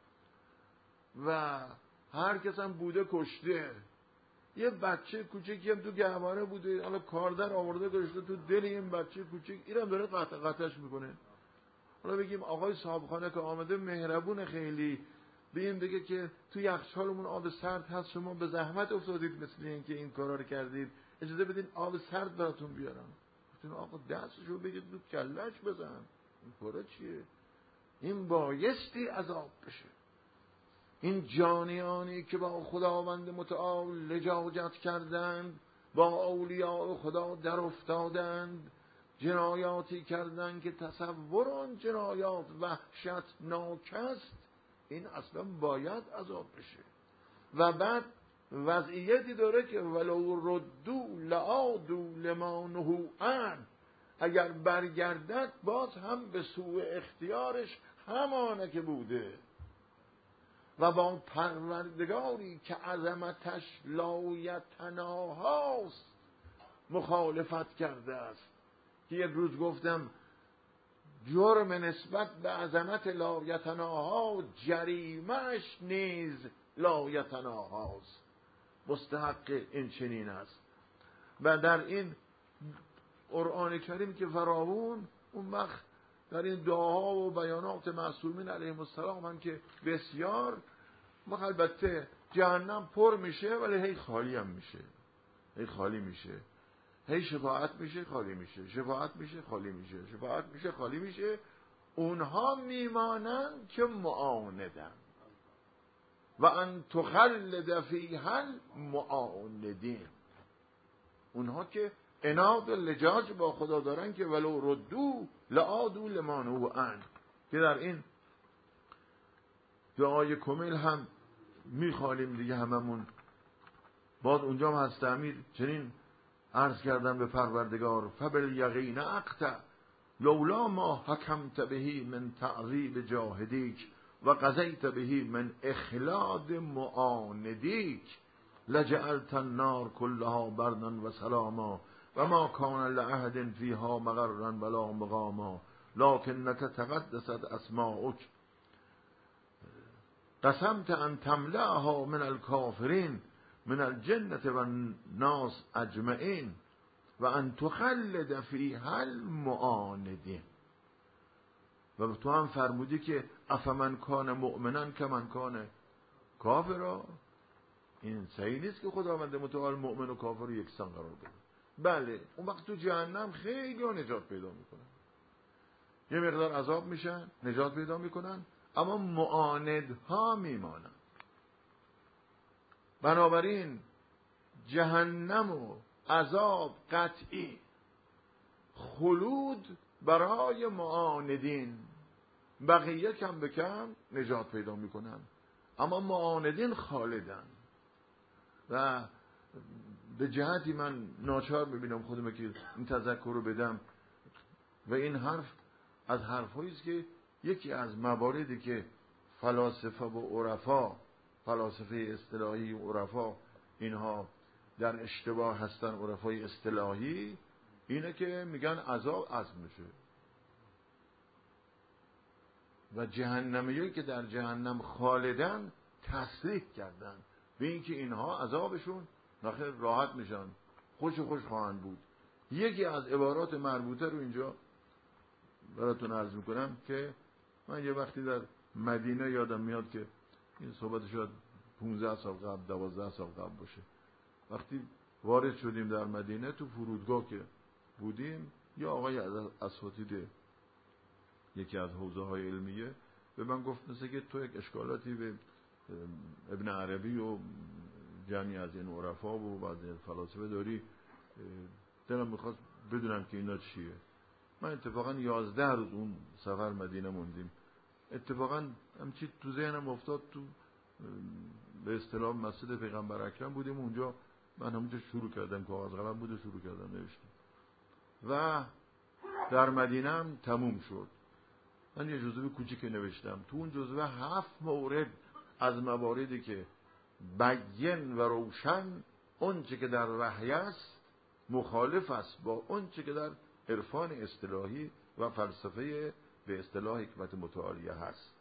و هر کس هم بوده کشته، یه بچه کوچکی هم تو گهواره بوده، حالا کاردر آورده گذاشته تو دل این بچه کوچک، اینم داره قطع قطعش میکنه. حالا بگیم آقای صاحبخانه که آمده مهربون خیلی، به این بگه که تو یخچالمون آب سرد هست، شما به زحمت افتادید مثل این که این کارا رو کردید، اجازه بدین آب سرد براتون بیارم. گفتین آقا دستشو بگید دو کلش بزن، این کارا چیه؟ این بایستی عذاب بشه. این جانیانی که با خداوند متعال لجاجت کردند، با اولیاء خدا در افتادند، جنایاتی کردند که تصور آن جنایات وحشتناک است، این اصلا باید عذاب بشه. و بعد وضعیتی داره که ولو ردو لعادوا لما نهوا عنه، اگر برگردد باز هم به سوء اختیارش همانه که بوده. و با پروردگاری که عظمتش لایتناهاست مخالفت کرده است، که یک روز گفتم جرم نسبت به عظمت لایتناها جریمهش نیز لایتناهاست، مستحق این چنین است. و در این قرآن کریم که فراوون، اون وقت در این دعاها و بیانات معصومین علیهم السلام هم که بسیار، البته جهنم پر میشه ولی هی خالی هم میشه، هی خالی میشه، هی شفاعت میشه خالی میشه، شفاعت میشه خالی میشه، شفاعت میشه خالی میشه. اونها میمانن که معاندن. و ان تخلد فیها المعاندین، اونها که عناد و لجاج با خدا دارن که ولو ردو لعادوا لما نهوا عنه، که در این دعای کمیل هم میخوانیم دیگه هممون. باز اونجا هم هست امیر چنین عرض کردن به پروردگار فبالیقین اقطع لولا ما حکمت بهی من تعذیب جاهدیک و قضیت بهی من اخلاد معاندیک لجعلت النار كلها بردا و سلاما و ما کان لأحد فیها مقرا ولا مقاما لکنک تقدست اسماؤک قسمت ان تملأها من الکافرین من الجنة و الناس اجمعین و ان تخلد فیها المعاندین. و تو هم فرمودی که افمن کان مؤمنا کمن کان کافرا. این صحیح نیست که خداوند متعال مؤمن و کافر رو یکسان قرار بده. بله اون وقت تو جهنم خیلی ها نجات پیدا میکنن، یه مقدار عذاب میشن، نجات پیدا میکنن، اما معاندها میمانن. بنابراین جهنم و عذاب قطعی، خلود برای معاندین، بقیه کم به کم نجات پیدا میکنن، اما معاندین خالدن. و به جهتی من ناچار میبینم خودم که این تذکر رو بدم. و این حرف از حرفایی است که یکی از مواردی که فلاسفه و عرفا، فلاسفه اصطلاحی و عرفا اینها در اشتباه هستن، عرفای اصطلاحی، اینه که میگن عذاب عزم میشه و جهنمیایی که در جهنم خالدن تصریح کردن به اینکه اینها عذابشون نخیر راحت میشن، خوش خوش خواهند بود. یکی از عبارات مربوطه رو اینجا براتون عرض میکنم که من یه وقتی در مدینه یادم میاد که این صحبت شاید پونزده سال قبل، دوازده سال قبل باشه. وقتی وارد شدیم در مدینه تو فرودگاه که بودیم، یا آقای از اساتید یکی از حوزه های علمیه به من گفت مثل که تو یک اشکالاتی به ابن عربی و جمعی از این عرفا و بعضی از فلاسفه داری، دلم میخواست بدونم که اینا چیه. من اتفاقا یازده روز اون سفر مدینه موندیم. اتفاقا همچی تو ذهنم افتاد، تو به اصطلاح مسجد پیغمبر اکرم بودیم، اونجا من همونجا شروع کردم، کاغذ قلم بود و شروع کردم نوشتم و در مدینه هم تموم شد. من یه جزوه کوچیک نوشتم، تو اون جزوه هفت مورد از مواردی که بیان و روشن اون چه که در وحی است مخالف است با اون چه که در عرفان اصطلاحی و فلسفه به اصطلاح حکمت متعالیه هست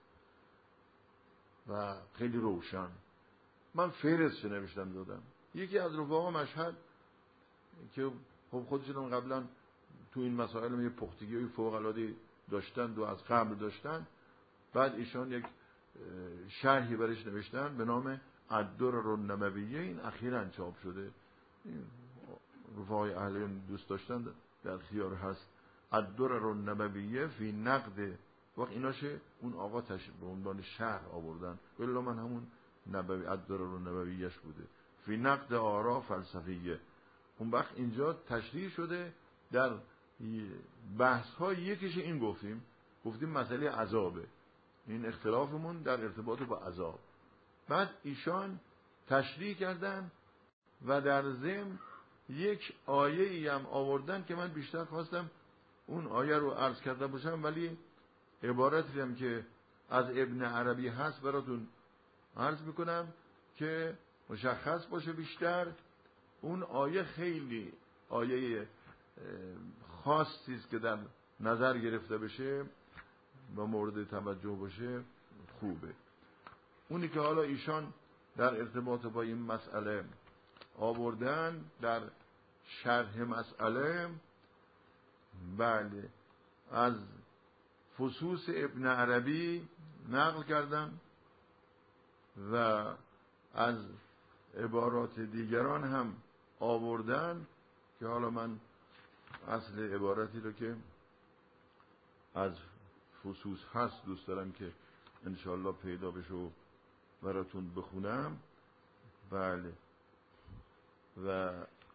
و خیلی روشن. من فهرستش نوشتم دادم. یکی از رفقا مشهد که خب خودشون قبلا تو این مسائل یه پختگی فوق العاده داشتند و از قبل داشتند. بعد ایشان یک شرحی برش نوشتن به نام الدرر النبویه، این اخیراً چاپ شده، این رفقای اهل دوست داشتن در خیار هست. الدرر النبویه فی نقد، وقت ایناشه اون آقا تشریح به عنوان شرح آوردن، ولی من همون نبوی الدرر النبویهش بوده، فی نقد آرا فلسفیه. اون وقت اینجا تشریح شده در بحث ها، یکیش این گفتیم گفتیم مسئله عذابه، این اختلافمون در ارتباط با عذاب. بعد ایشان تشریح کردن و در ضمن یک آیه ای هم آوردن که من بیشتر خواستم اون آیه رو عرض کرده باشم، ولی عبارتی هم که از ابن عربی هست براتون عرض میکنم که مشخص باشه بیشتر. اون آیه خیلی آیه خاصی است که در نظر گرفته بشه و مورد توجه باشه خوبه. اونی که حالا ایشان در ارتباط با این مسئله آوردن در شرح مسئله، بله از فصوص ابن عربی نقل کردن و از عبارات دیگران هم آوردن که حالا من اصل عبارتی رو که از فصوص هست دوست دارم که انشاءالله پیدا بشه و براتون بخونم. بله و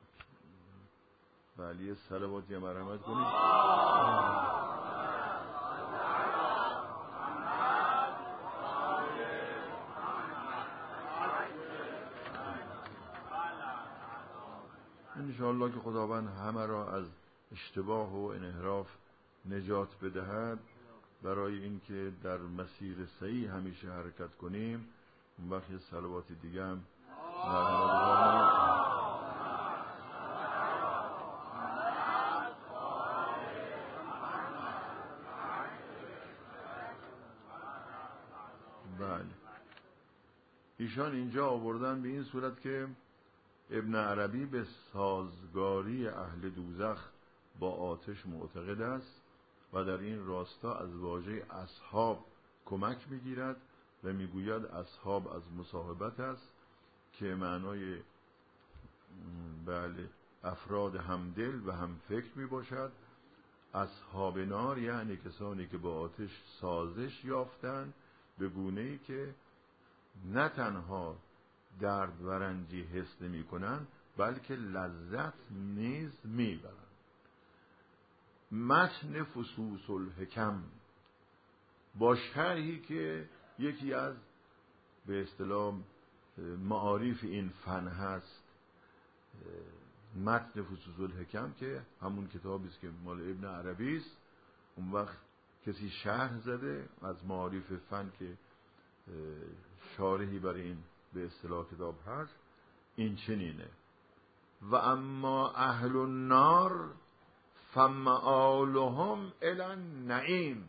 بله یه صلواتی هم مرحمت کنید. انشاءالله که خداوند همه را از اشتباه و انحراف نجات بدهد، برای اینکه در مسیر صحیح همیشه حرکت کنیم. اون وقت یه صلوات دیگه هم بله ایشان اینجا آوردن به این صورت که ابن عربی به سازگاری اهل دوزخ با آتش معتقد است و در این راستا از واژه اصحاب کمک میگیرد و میگوید اصحاب از مصاحبت است که معنای بله افراد همدل و هم فکر می باشد. اصحاب نار یعنی کسانی که با آتش سازش یافتند به گونه‌ای که نه تنها درد و رنجی حس نمی کنند بلکه لذت نیز می برند. متن فصوص الحکم با شرحی که یکی از به اصطلاح معارف این فن هست، متن فصوص الحکم که همون کتابی است که مال ابن عربی است. اون وقت کسی شرح زده از معارف فن که شارحی برای این به اصطلاح کتاب هست. این چنینه: و اما اهل النار فمآلهم الی النعیم.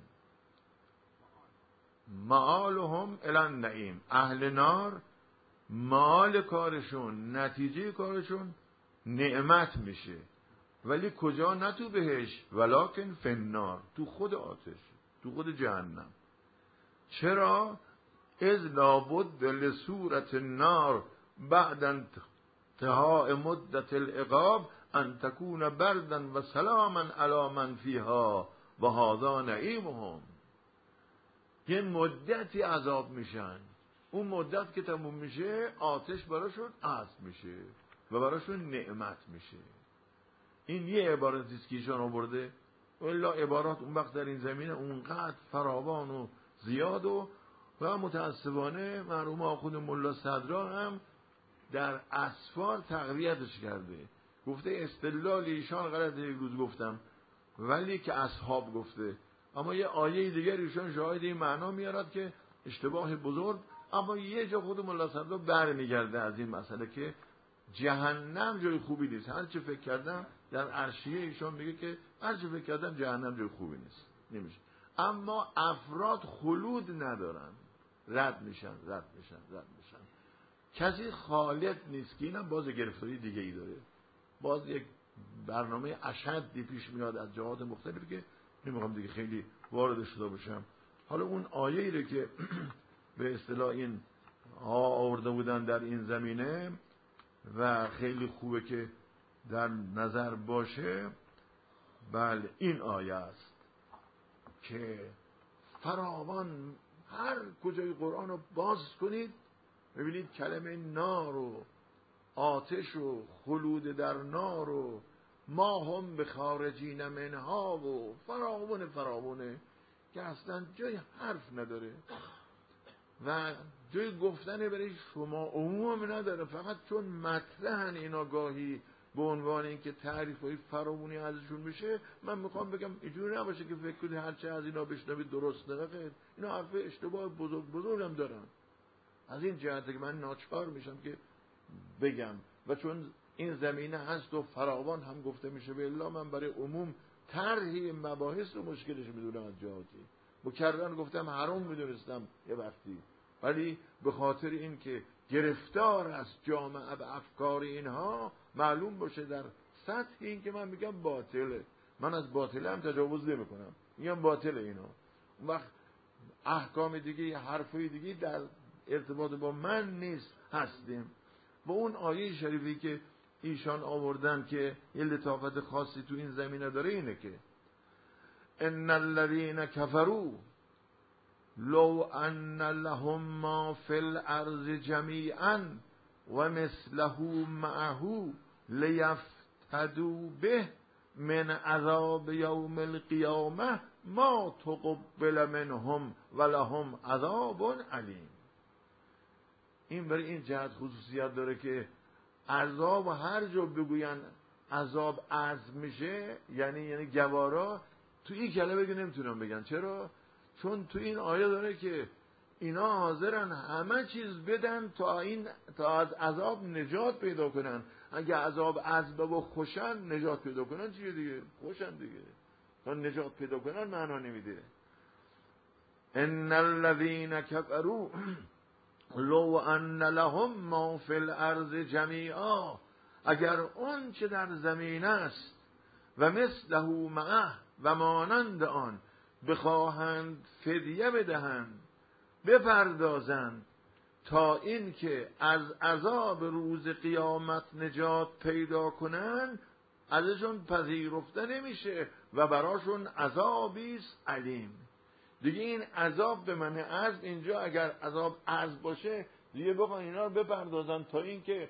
مآلهم الی النعیم، اهل نار مال کارشون، نتیجه کارشون نعمت میشه، ولی کجا؟ نه تو بهشت، ولکن فی النار، تو خود آتش، تو خود جهنم. چرا؟ اذ لابد لصورت النار بعد انتهاء مدت العقاب ان تكون بردا و سلاما علی من فیها و هذا نعیمهم. یه مدتی عذاب میشن، اون مدت که تموم میشه آتش براشون عذاب میشه و براشون نعمت میشه. این یه عبارتی است که ایشان آورده، الا عبارات اون وقت در این زمینه اونقدر فراوان و زیاد و و متاسفانه مرحوم آخوند ملا صدرا هم در اسفار تقویتش کرده، گفته استدلال ایشان غلطه، یک روز گفتم، ولی که اصحاب گفته، اما یه آیه دیگر ایشان شاهد این معنا میارد که اشتباه بزرگ. اما یه جا خود ملا صدرا برمیگرده از این مسئله که جهنم جای خوبی نیست. هر چه فکر کردم در عرشیه ایشان میگه که هر چه فکر کردم جهنم جای خوبی نیست، نمیشه. اما افراد خلود ندارن، رد میشن رد میشن رد میشن. کسی خالد نیست که اینم باز گرفتاری دیگه ای داره، باز یک برنامه اشدی پیش میاد از جهات مختلفی که نمیخوام دیگه خیلی وارد شده باشم. حالا اون آیه‌ای رو که به اصطلاح این ها آورده بودن در این زمینه و خیلی خوبه که در نظر باشه، بله این آیه است که فراوان هر کجای قرآن رو باز کنید ببینید کلمه نار و آتش و خلود در نار و ما هم به خارجین منها و فراوان فراوانه که اصلا جای حرف نداره و جای گفتن برای شما عموم نداره، فقط چون مطرحن اینا گاهی به عنوان اینکه تعریفای فراوانی ازشون میشه. من میخوام بگم اینجوری نباشه که فکر کنید هرچه از اینا بشنوید درست نگه، اینا حرف اشتباه بزرگ بزرگ هم دارن. از این جهت که من ناچار میشم که بگم و چون این زمینه هست و فراوان هم گفته میشه به الا من برای عموم طرحی مباحث و مشکلش میدونم از جهاتی مکررن گفتم حرام میدونستم یه وقتی، ولی به خاطر این که گرفتار از جامعه و افکار اینها معلوم باشه در سطح این که من میگم باطله، من از باطله هم تجاوز نمی کنم، میگم باطله اینا. اون وقت احکام دیگه حرفای دیگه در ارتباط با من نیست هستیم. با اون آیه شریفی که ایشان آوردن که یه لطافت خاصی تو این زمینه داره اینه که ان الذين كفروا لو ان لهم ما في الارض جميعا ومثله معه لیفتدوا به من عذاب یوم القیامه ما تقبل منهم ولهم عذاب علیم. این برای این جهت خصوصیت داره که عذاب هر جا بگوین عذاب عزم میشه، یعنی یعنی گوارا تو این کلمه بگه نمیتونم بگن. چرا؟ چون تو این آیه داره که اینا حاضرن همه چیز بدن تا این تا از عذاب نجات پیدا کنن. اگه عذاب عذب و خوشن نجات پیدا کنن چیه دیگه؟ خوشن دیگه. تا نجات پیدا کنن معنا نمیده. ان الذين كفروا لو ان لهم ما فی الارض جمیعا، اگر اون چه در زمین است و مثله معه و مانند آن بخواهند فدیه بدهند بپردازند تا این که از عذاب روز قیامت نجات پیدا کنند، ازشون پذیرفته نمیشه و براشون عذابی است علیم. دیگه این عذاب به معنی عذاب اینجا اگر عذاب عذاب باشه دیگه بخوان اینا رو بپردازن تا این که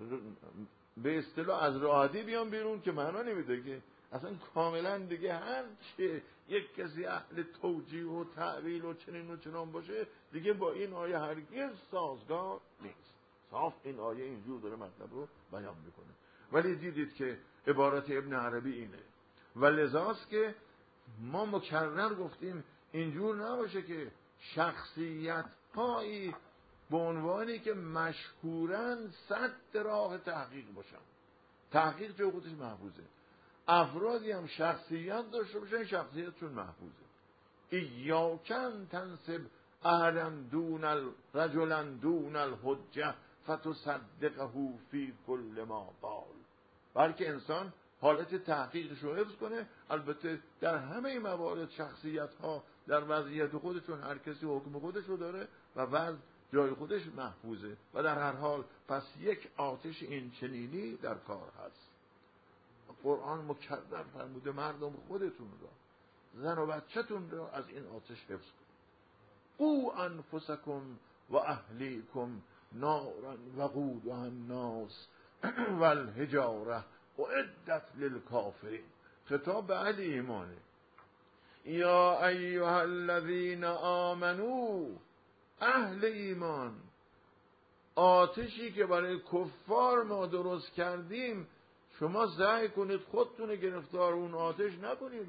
به اصطلاح از راحتی بیان بیرون که معنا نمیده که اصلا کاملا دیگه هر چه یک کسی اهل توجیه و تعویل و چنین و چنان باشه دیگه با این آیه هرگز سازگار نیست. صاف این آیه اینجور داره مطلب رو بیان میکنه. ولی دیدید که عبارت ابن عربی اینه و لذاست که ما مکرر گفتیم اینجور نباشه که شخصیت هایی به عنوانی که مشهورن صد راه تحقیق باشن. تحقیق جای خودش محفوظه. افرادی هم شخصیت داشته باشن شخصیتشون محفوظه. ایاکن تنسب احدا دون رجلا دون الحجه فتصدقه فی کل ما قال. بلکه انسان حالت تحقیقش رو حفظ کنه. البته در همه موارد شخصیت ها در وضعیت خودشون هر کسی حکم خودش رو داره و وضع جای خودش محفوظه و در هر حال پس یک آتش این چنینی در کار هست. قرآن مکرر فرموده مردم خودتون را، زن و بچه‌تون را از این آتش حفظ کنید. قو انفسکم و اهلیکم نارا وقودها الناس والحجاره اعدت للکافرین. خطاب به اهل ایمانه. یا ایها الذین آمنو، اهل ایمان، آتشی که برای کفار ما درست کردیم شما سعی کنید خودتون گرفتار اون آتش نکنید.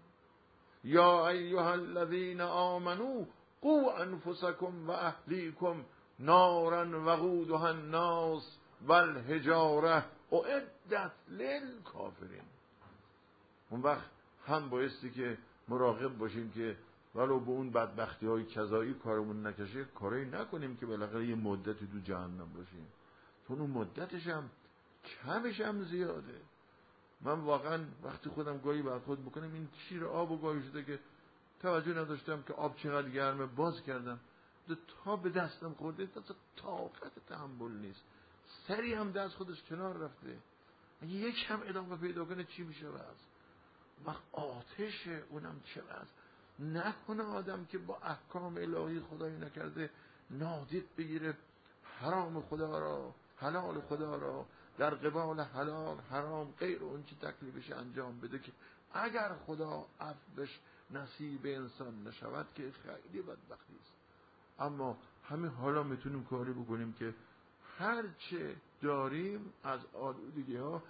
یا ایها الذین آمنو قو انفسکم و اهلیکم نارا وقودها الناس والحجاره اعدت للکافرین. اون وقت هم بایستی که مراقب باشیم که ولو به اون بدبختی های کذایی کارمون نکشه کاری نکنیم که بالاخره یه مدتی تو جهنم باشیم، چون اون مدتش هم کمش هم زیاده. من واقعا وقتی خودم گاهی بعد خود بکنم این شیر آب و گاهی شده که توجه نداشتم که آب چقدر گرمه، باز کردم تا به دستم خورده تا طاقت تحمل نیست، سری هم دست خودش کنار رفته. اگه یک هم ادامه پیدا کنه چی میشه وضع؟ وقت آتشه، اونم چه وضع؟ نکنه آدم که با احکام الهی خدایی نکرده نادید بگیره حرام خدا را، حلال خدا را در قبال حلال حرام غیر اون چی تکلیفش انجام بده، که اگر خدا عفوش نصیب انسان نشود که خیلی بدبختی است. اما همین حالا میتونیم کاری بکنیم که هر چه داریم از آلودگی ها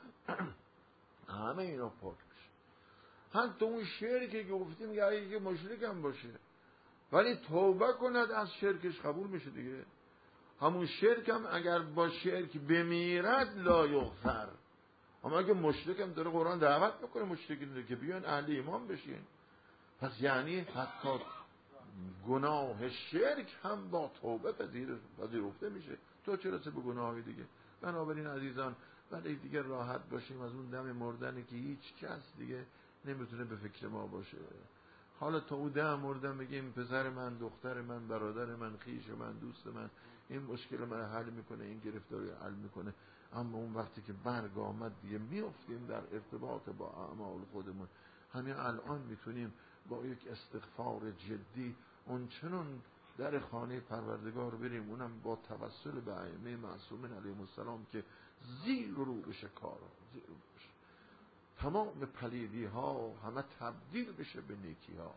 همه اینا پاک بشه. حتی اون شعری که گفتیم که اگه مشرک هم باشه ولی توبه کند از شرکش قبول میشه دیگه. همون شرک هم اگر با شرک بمیرد لا یغفر. اما اگه مشرک هم داره قرآن دعوت میکنه مشرکین که بیان اهل ایمان بشین، پس یعنی حتی گناه شرک هم با توبه پذیرفته میشه. تو چرا سه به گناهی دیگه؟ بنابراین عزیزان ولی دیگه راحت باشیم از اون دم مردنی که هیچ کس دیگه نمیتونه به فکر ما باشه. حالا تا او دم مردن بگیم پسر من، دختر من، برادر من، خیش من، دوست من این مشکل من حل میکنه، این گرفتاری حل میکنه. اما اون وقتی که برگ آمد دیگه میافتیم در ارتباط با اعمال خودمون. همین الان میتونیم با یک استغفار جدی اون چنون در خانه پروردگار بریم، اونم با توسل به ائمه معصومین علیهم السلام که زیر رو بشه کارا، زیر رو بشه تمام پلیدی ها همه تبدیل بشه به نیکی ها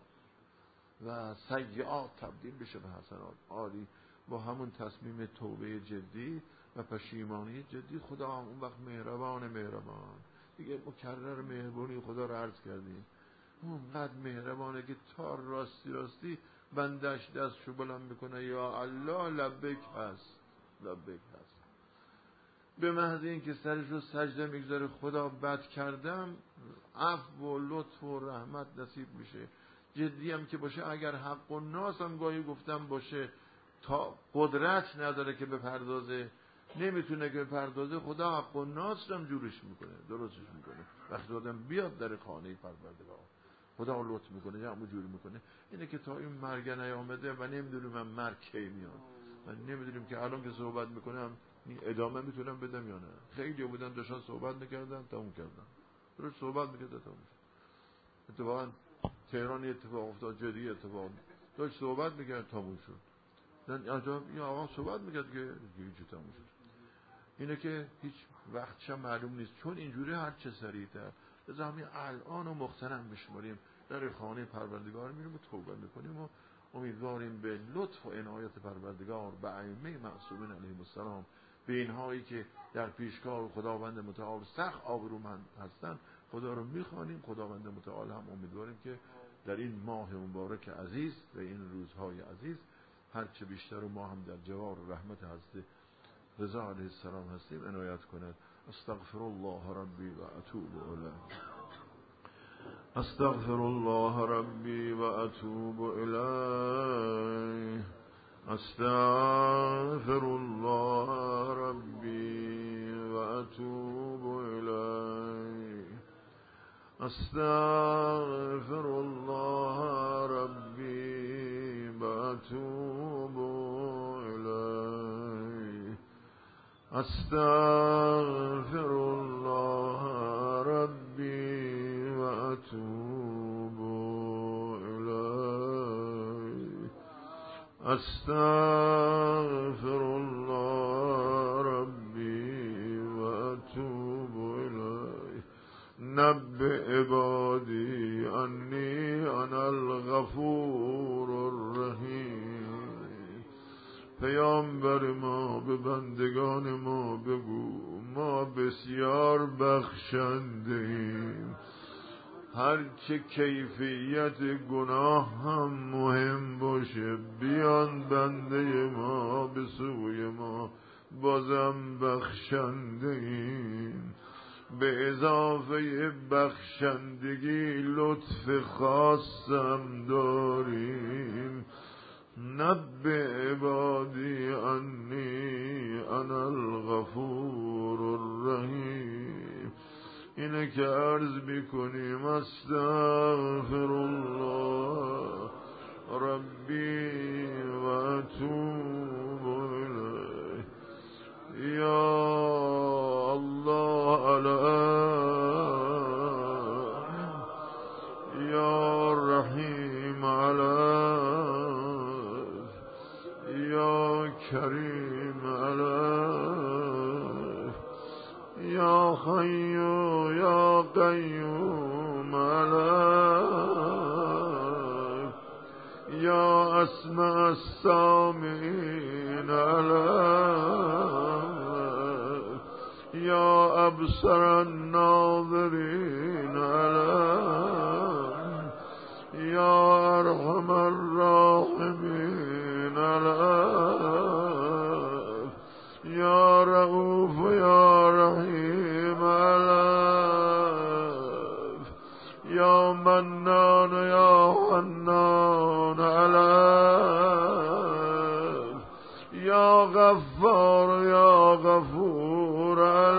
و سیئات تبدیل بشه به حسنات. عالی. با همون تصمیم توبه جدی و پشیمانی جدی خدا اون وقت مهربان مهربان دیگه مکرر مهربانی خدا رو عرض کردیم. اونقدر مهربانه که تا راستی راستی بندش دستشو بلند میکنه یا الله لبک هست، لبک هست. به محض این که سرش رو سجده میگذاره خدا بد کردم عفو و لطف و رحمت نصیب میشه. جدی هم که باشه اگر حق و ناس هم گاهی گفتم باشه تا قدرت نداره که به پردازه، نمیتونه که به پردازه، خدا حق و ناس هم جورش میکنه، درستش میکنه. وقتی آدم بیاد در خانه پروردگار خدا لطف میکنه جمع جور میکنه. اینه که تا این مرگ نیامده و نمیدونیم من مرگ کی میاد، من نمیدونیم که الان که صحبت میکنم ادامه میتونم بدم یا نه. خیلی بودن داشتن صحبت میکردن تموم کردن، درست صحبت میکردن تموم شد. اتفاقا تهران اتفاق افتاد، جدی اتفاق داشت صحبت میکرد تموم شد. نه عجب این آقا صحبت میکرد که هیچ تموم شد. اینه که هیچ وقتش معلوم نیست، چون اینجوری هر چه سریعتر لذا همین الان و مختنم بشماریم در خانه پروردگار میریم و توبه میکنیم و امیدواریم به لطف و عنایت پروردگار به ائمه معصومین علیهم السلام، به اینهایی که در پیشگاه خداوند متعال سخت آبرومند هستند خدا رو میخوانیم. خداوند متعال هم امیدواریم که در این ماه مبارک عزیز و این روزهای عزیز هر چه بیشتر و ما هم در جوار رحمت حضرت رضا علیه السلام هستیم عنایت کند. استغفر الله ربی و اتوب الیه. استغفر الله ربی و اتوب الیه. استغفر الله ربی و اتوب الیه. استغفر الله ربی و اتوب الیه. استغفر الله ربی و اتوب الیه. استغفر الله ربی و اتوب الیه. نبئ عبادی انی انا الغفور الرحیم. پیامبر ما به بندگان ما بگو ما بسیار بخشنده ایم، هرچه کیفیت گناه هم مهم باشه بیان بنده ما به سوی ما بازم بخشنده ایم. به اضافه بخشندگی لطف خاصم داریم. نبئ عبادی انی انا الغفور الرحیم. اینه که عرض میکنیم استغفر الله ربي وأتوب إليه يا الله عليك يا رحيم عليك يا كريم عليك يا حي يا قيوم عليك يا أسمع السامعين عليك يا أبصر الناظرين عليك يا أرحم الراحمين عليك يا رؤوف يا رحيم عليك يا منان يا حنان عليك يا غفار يا غفور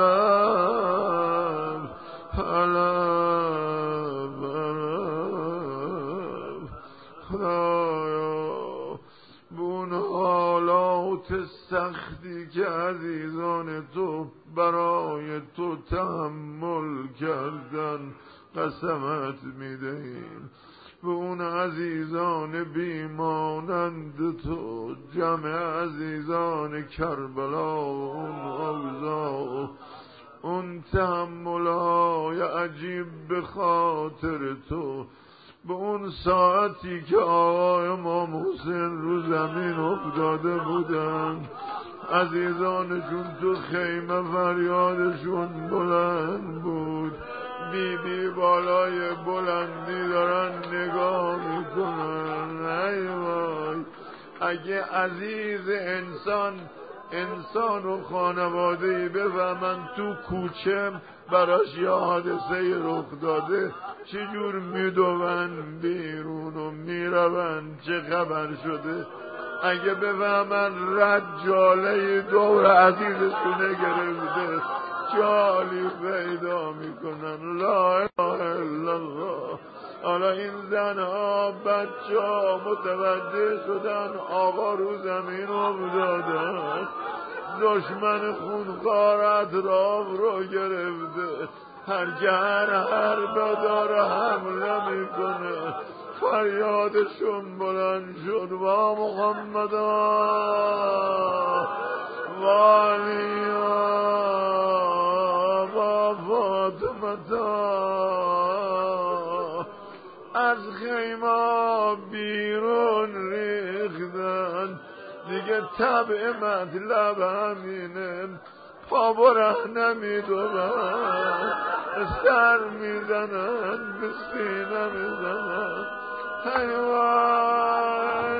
عليك عليك خدایا به اون حالات سختی که عزیزان تو برای تو تحمل کردن قسمت میدهیم. به اون عزیزان بیمانند تو، جمع عزیزان کربلا و اون اوضاع، اون تحملهای عجیب به خاطر تو، به اون ساعتی که آقای امام حسین رو زمین افتاده بودن، عزیزانشون تو خیمه فریادشون بلند بود، بی بی بالای بلندی دارن نگاه میکنن. ای وای، اگه عزیز انسان انسان و خانوادهی بفهمن تو کوچم براش یه حادثه رخ داده چجور میدون بیرون و میرون چه خبر شده، اگه بفهمن رجاله دور عزیزشونه گرفته جالی پیدا میکنن. لا اله الا الله. حالا این زن ها بچه ها متوجه شدن آقا رو زمین افتاده، دشمن خونخوار اطراف رو گرفته، هر جهر هر بداره حمله میکنه. فریادشون بلند شد با محمد و علیا و فاطمه از خیمه بیرون ریختن. دیگه طبع مطلب همینه، پا بره نمیدونن، سر میزنن، به سینه میزنن. ای وای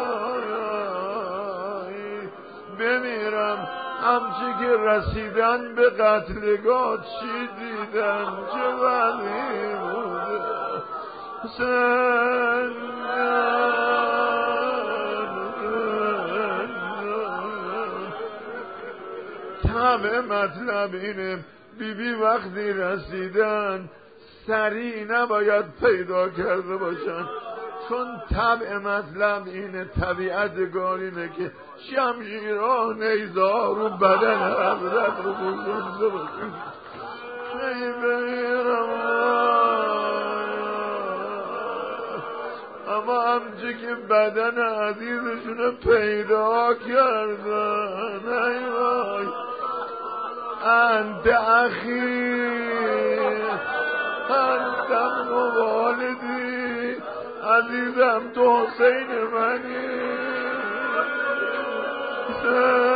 بمیرم همچی که رسیدن به قتلگاه چی دیدن، چه ولی بوده. حسین طبع مطلب اینه، بی بی وقتی رسیدن سریع نباید پیدا کرده باشن، چون طبع مطلب اینه، طبیعت گارینه که شمشیرها نیزا رو بدن حضرت رو گذاشته باشن. ای بمیرم اما همچه که بدن عزیزشون پیدا کردن. ای وای انت اخی انت ابن والدی، عزیزم تو حسین منی.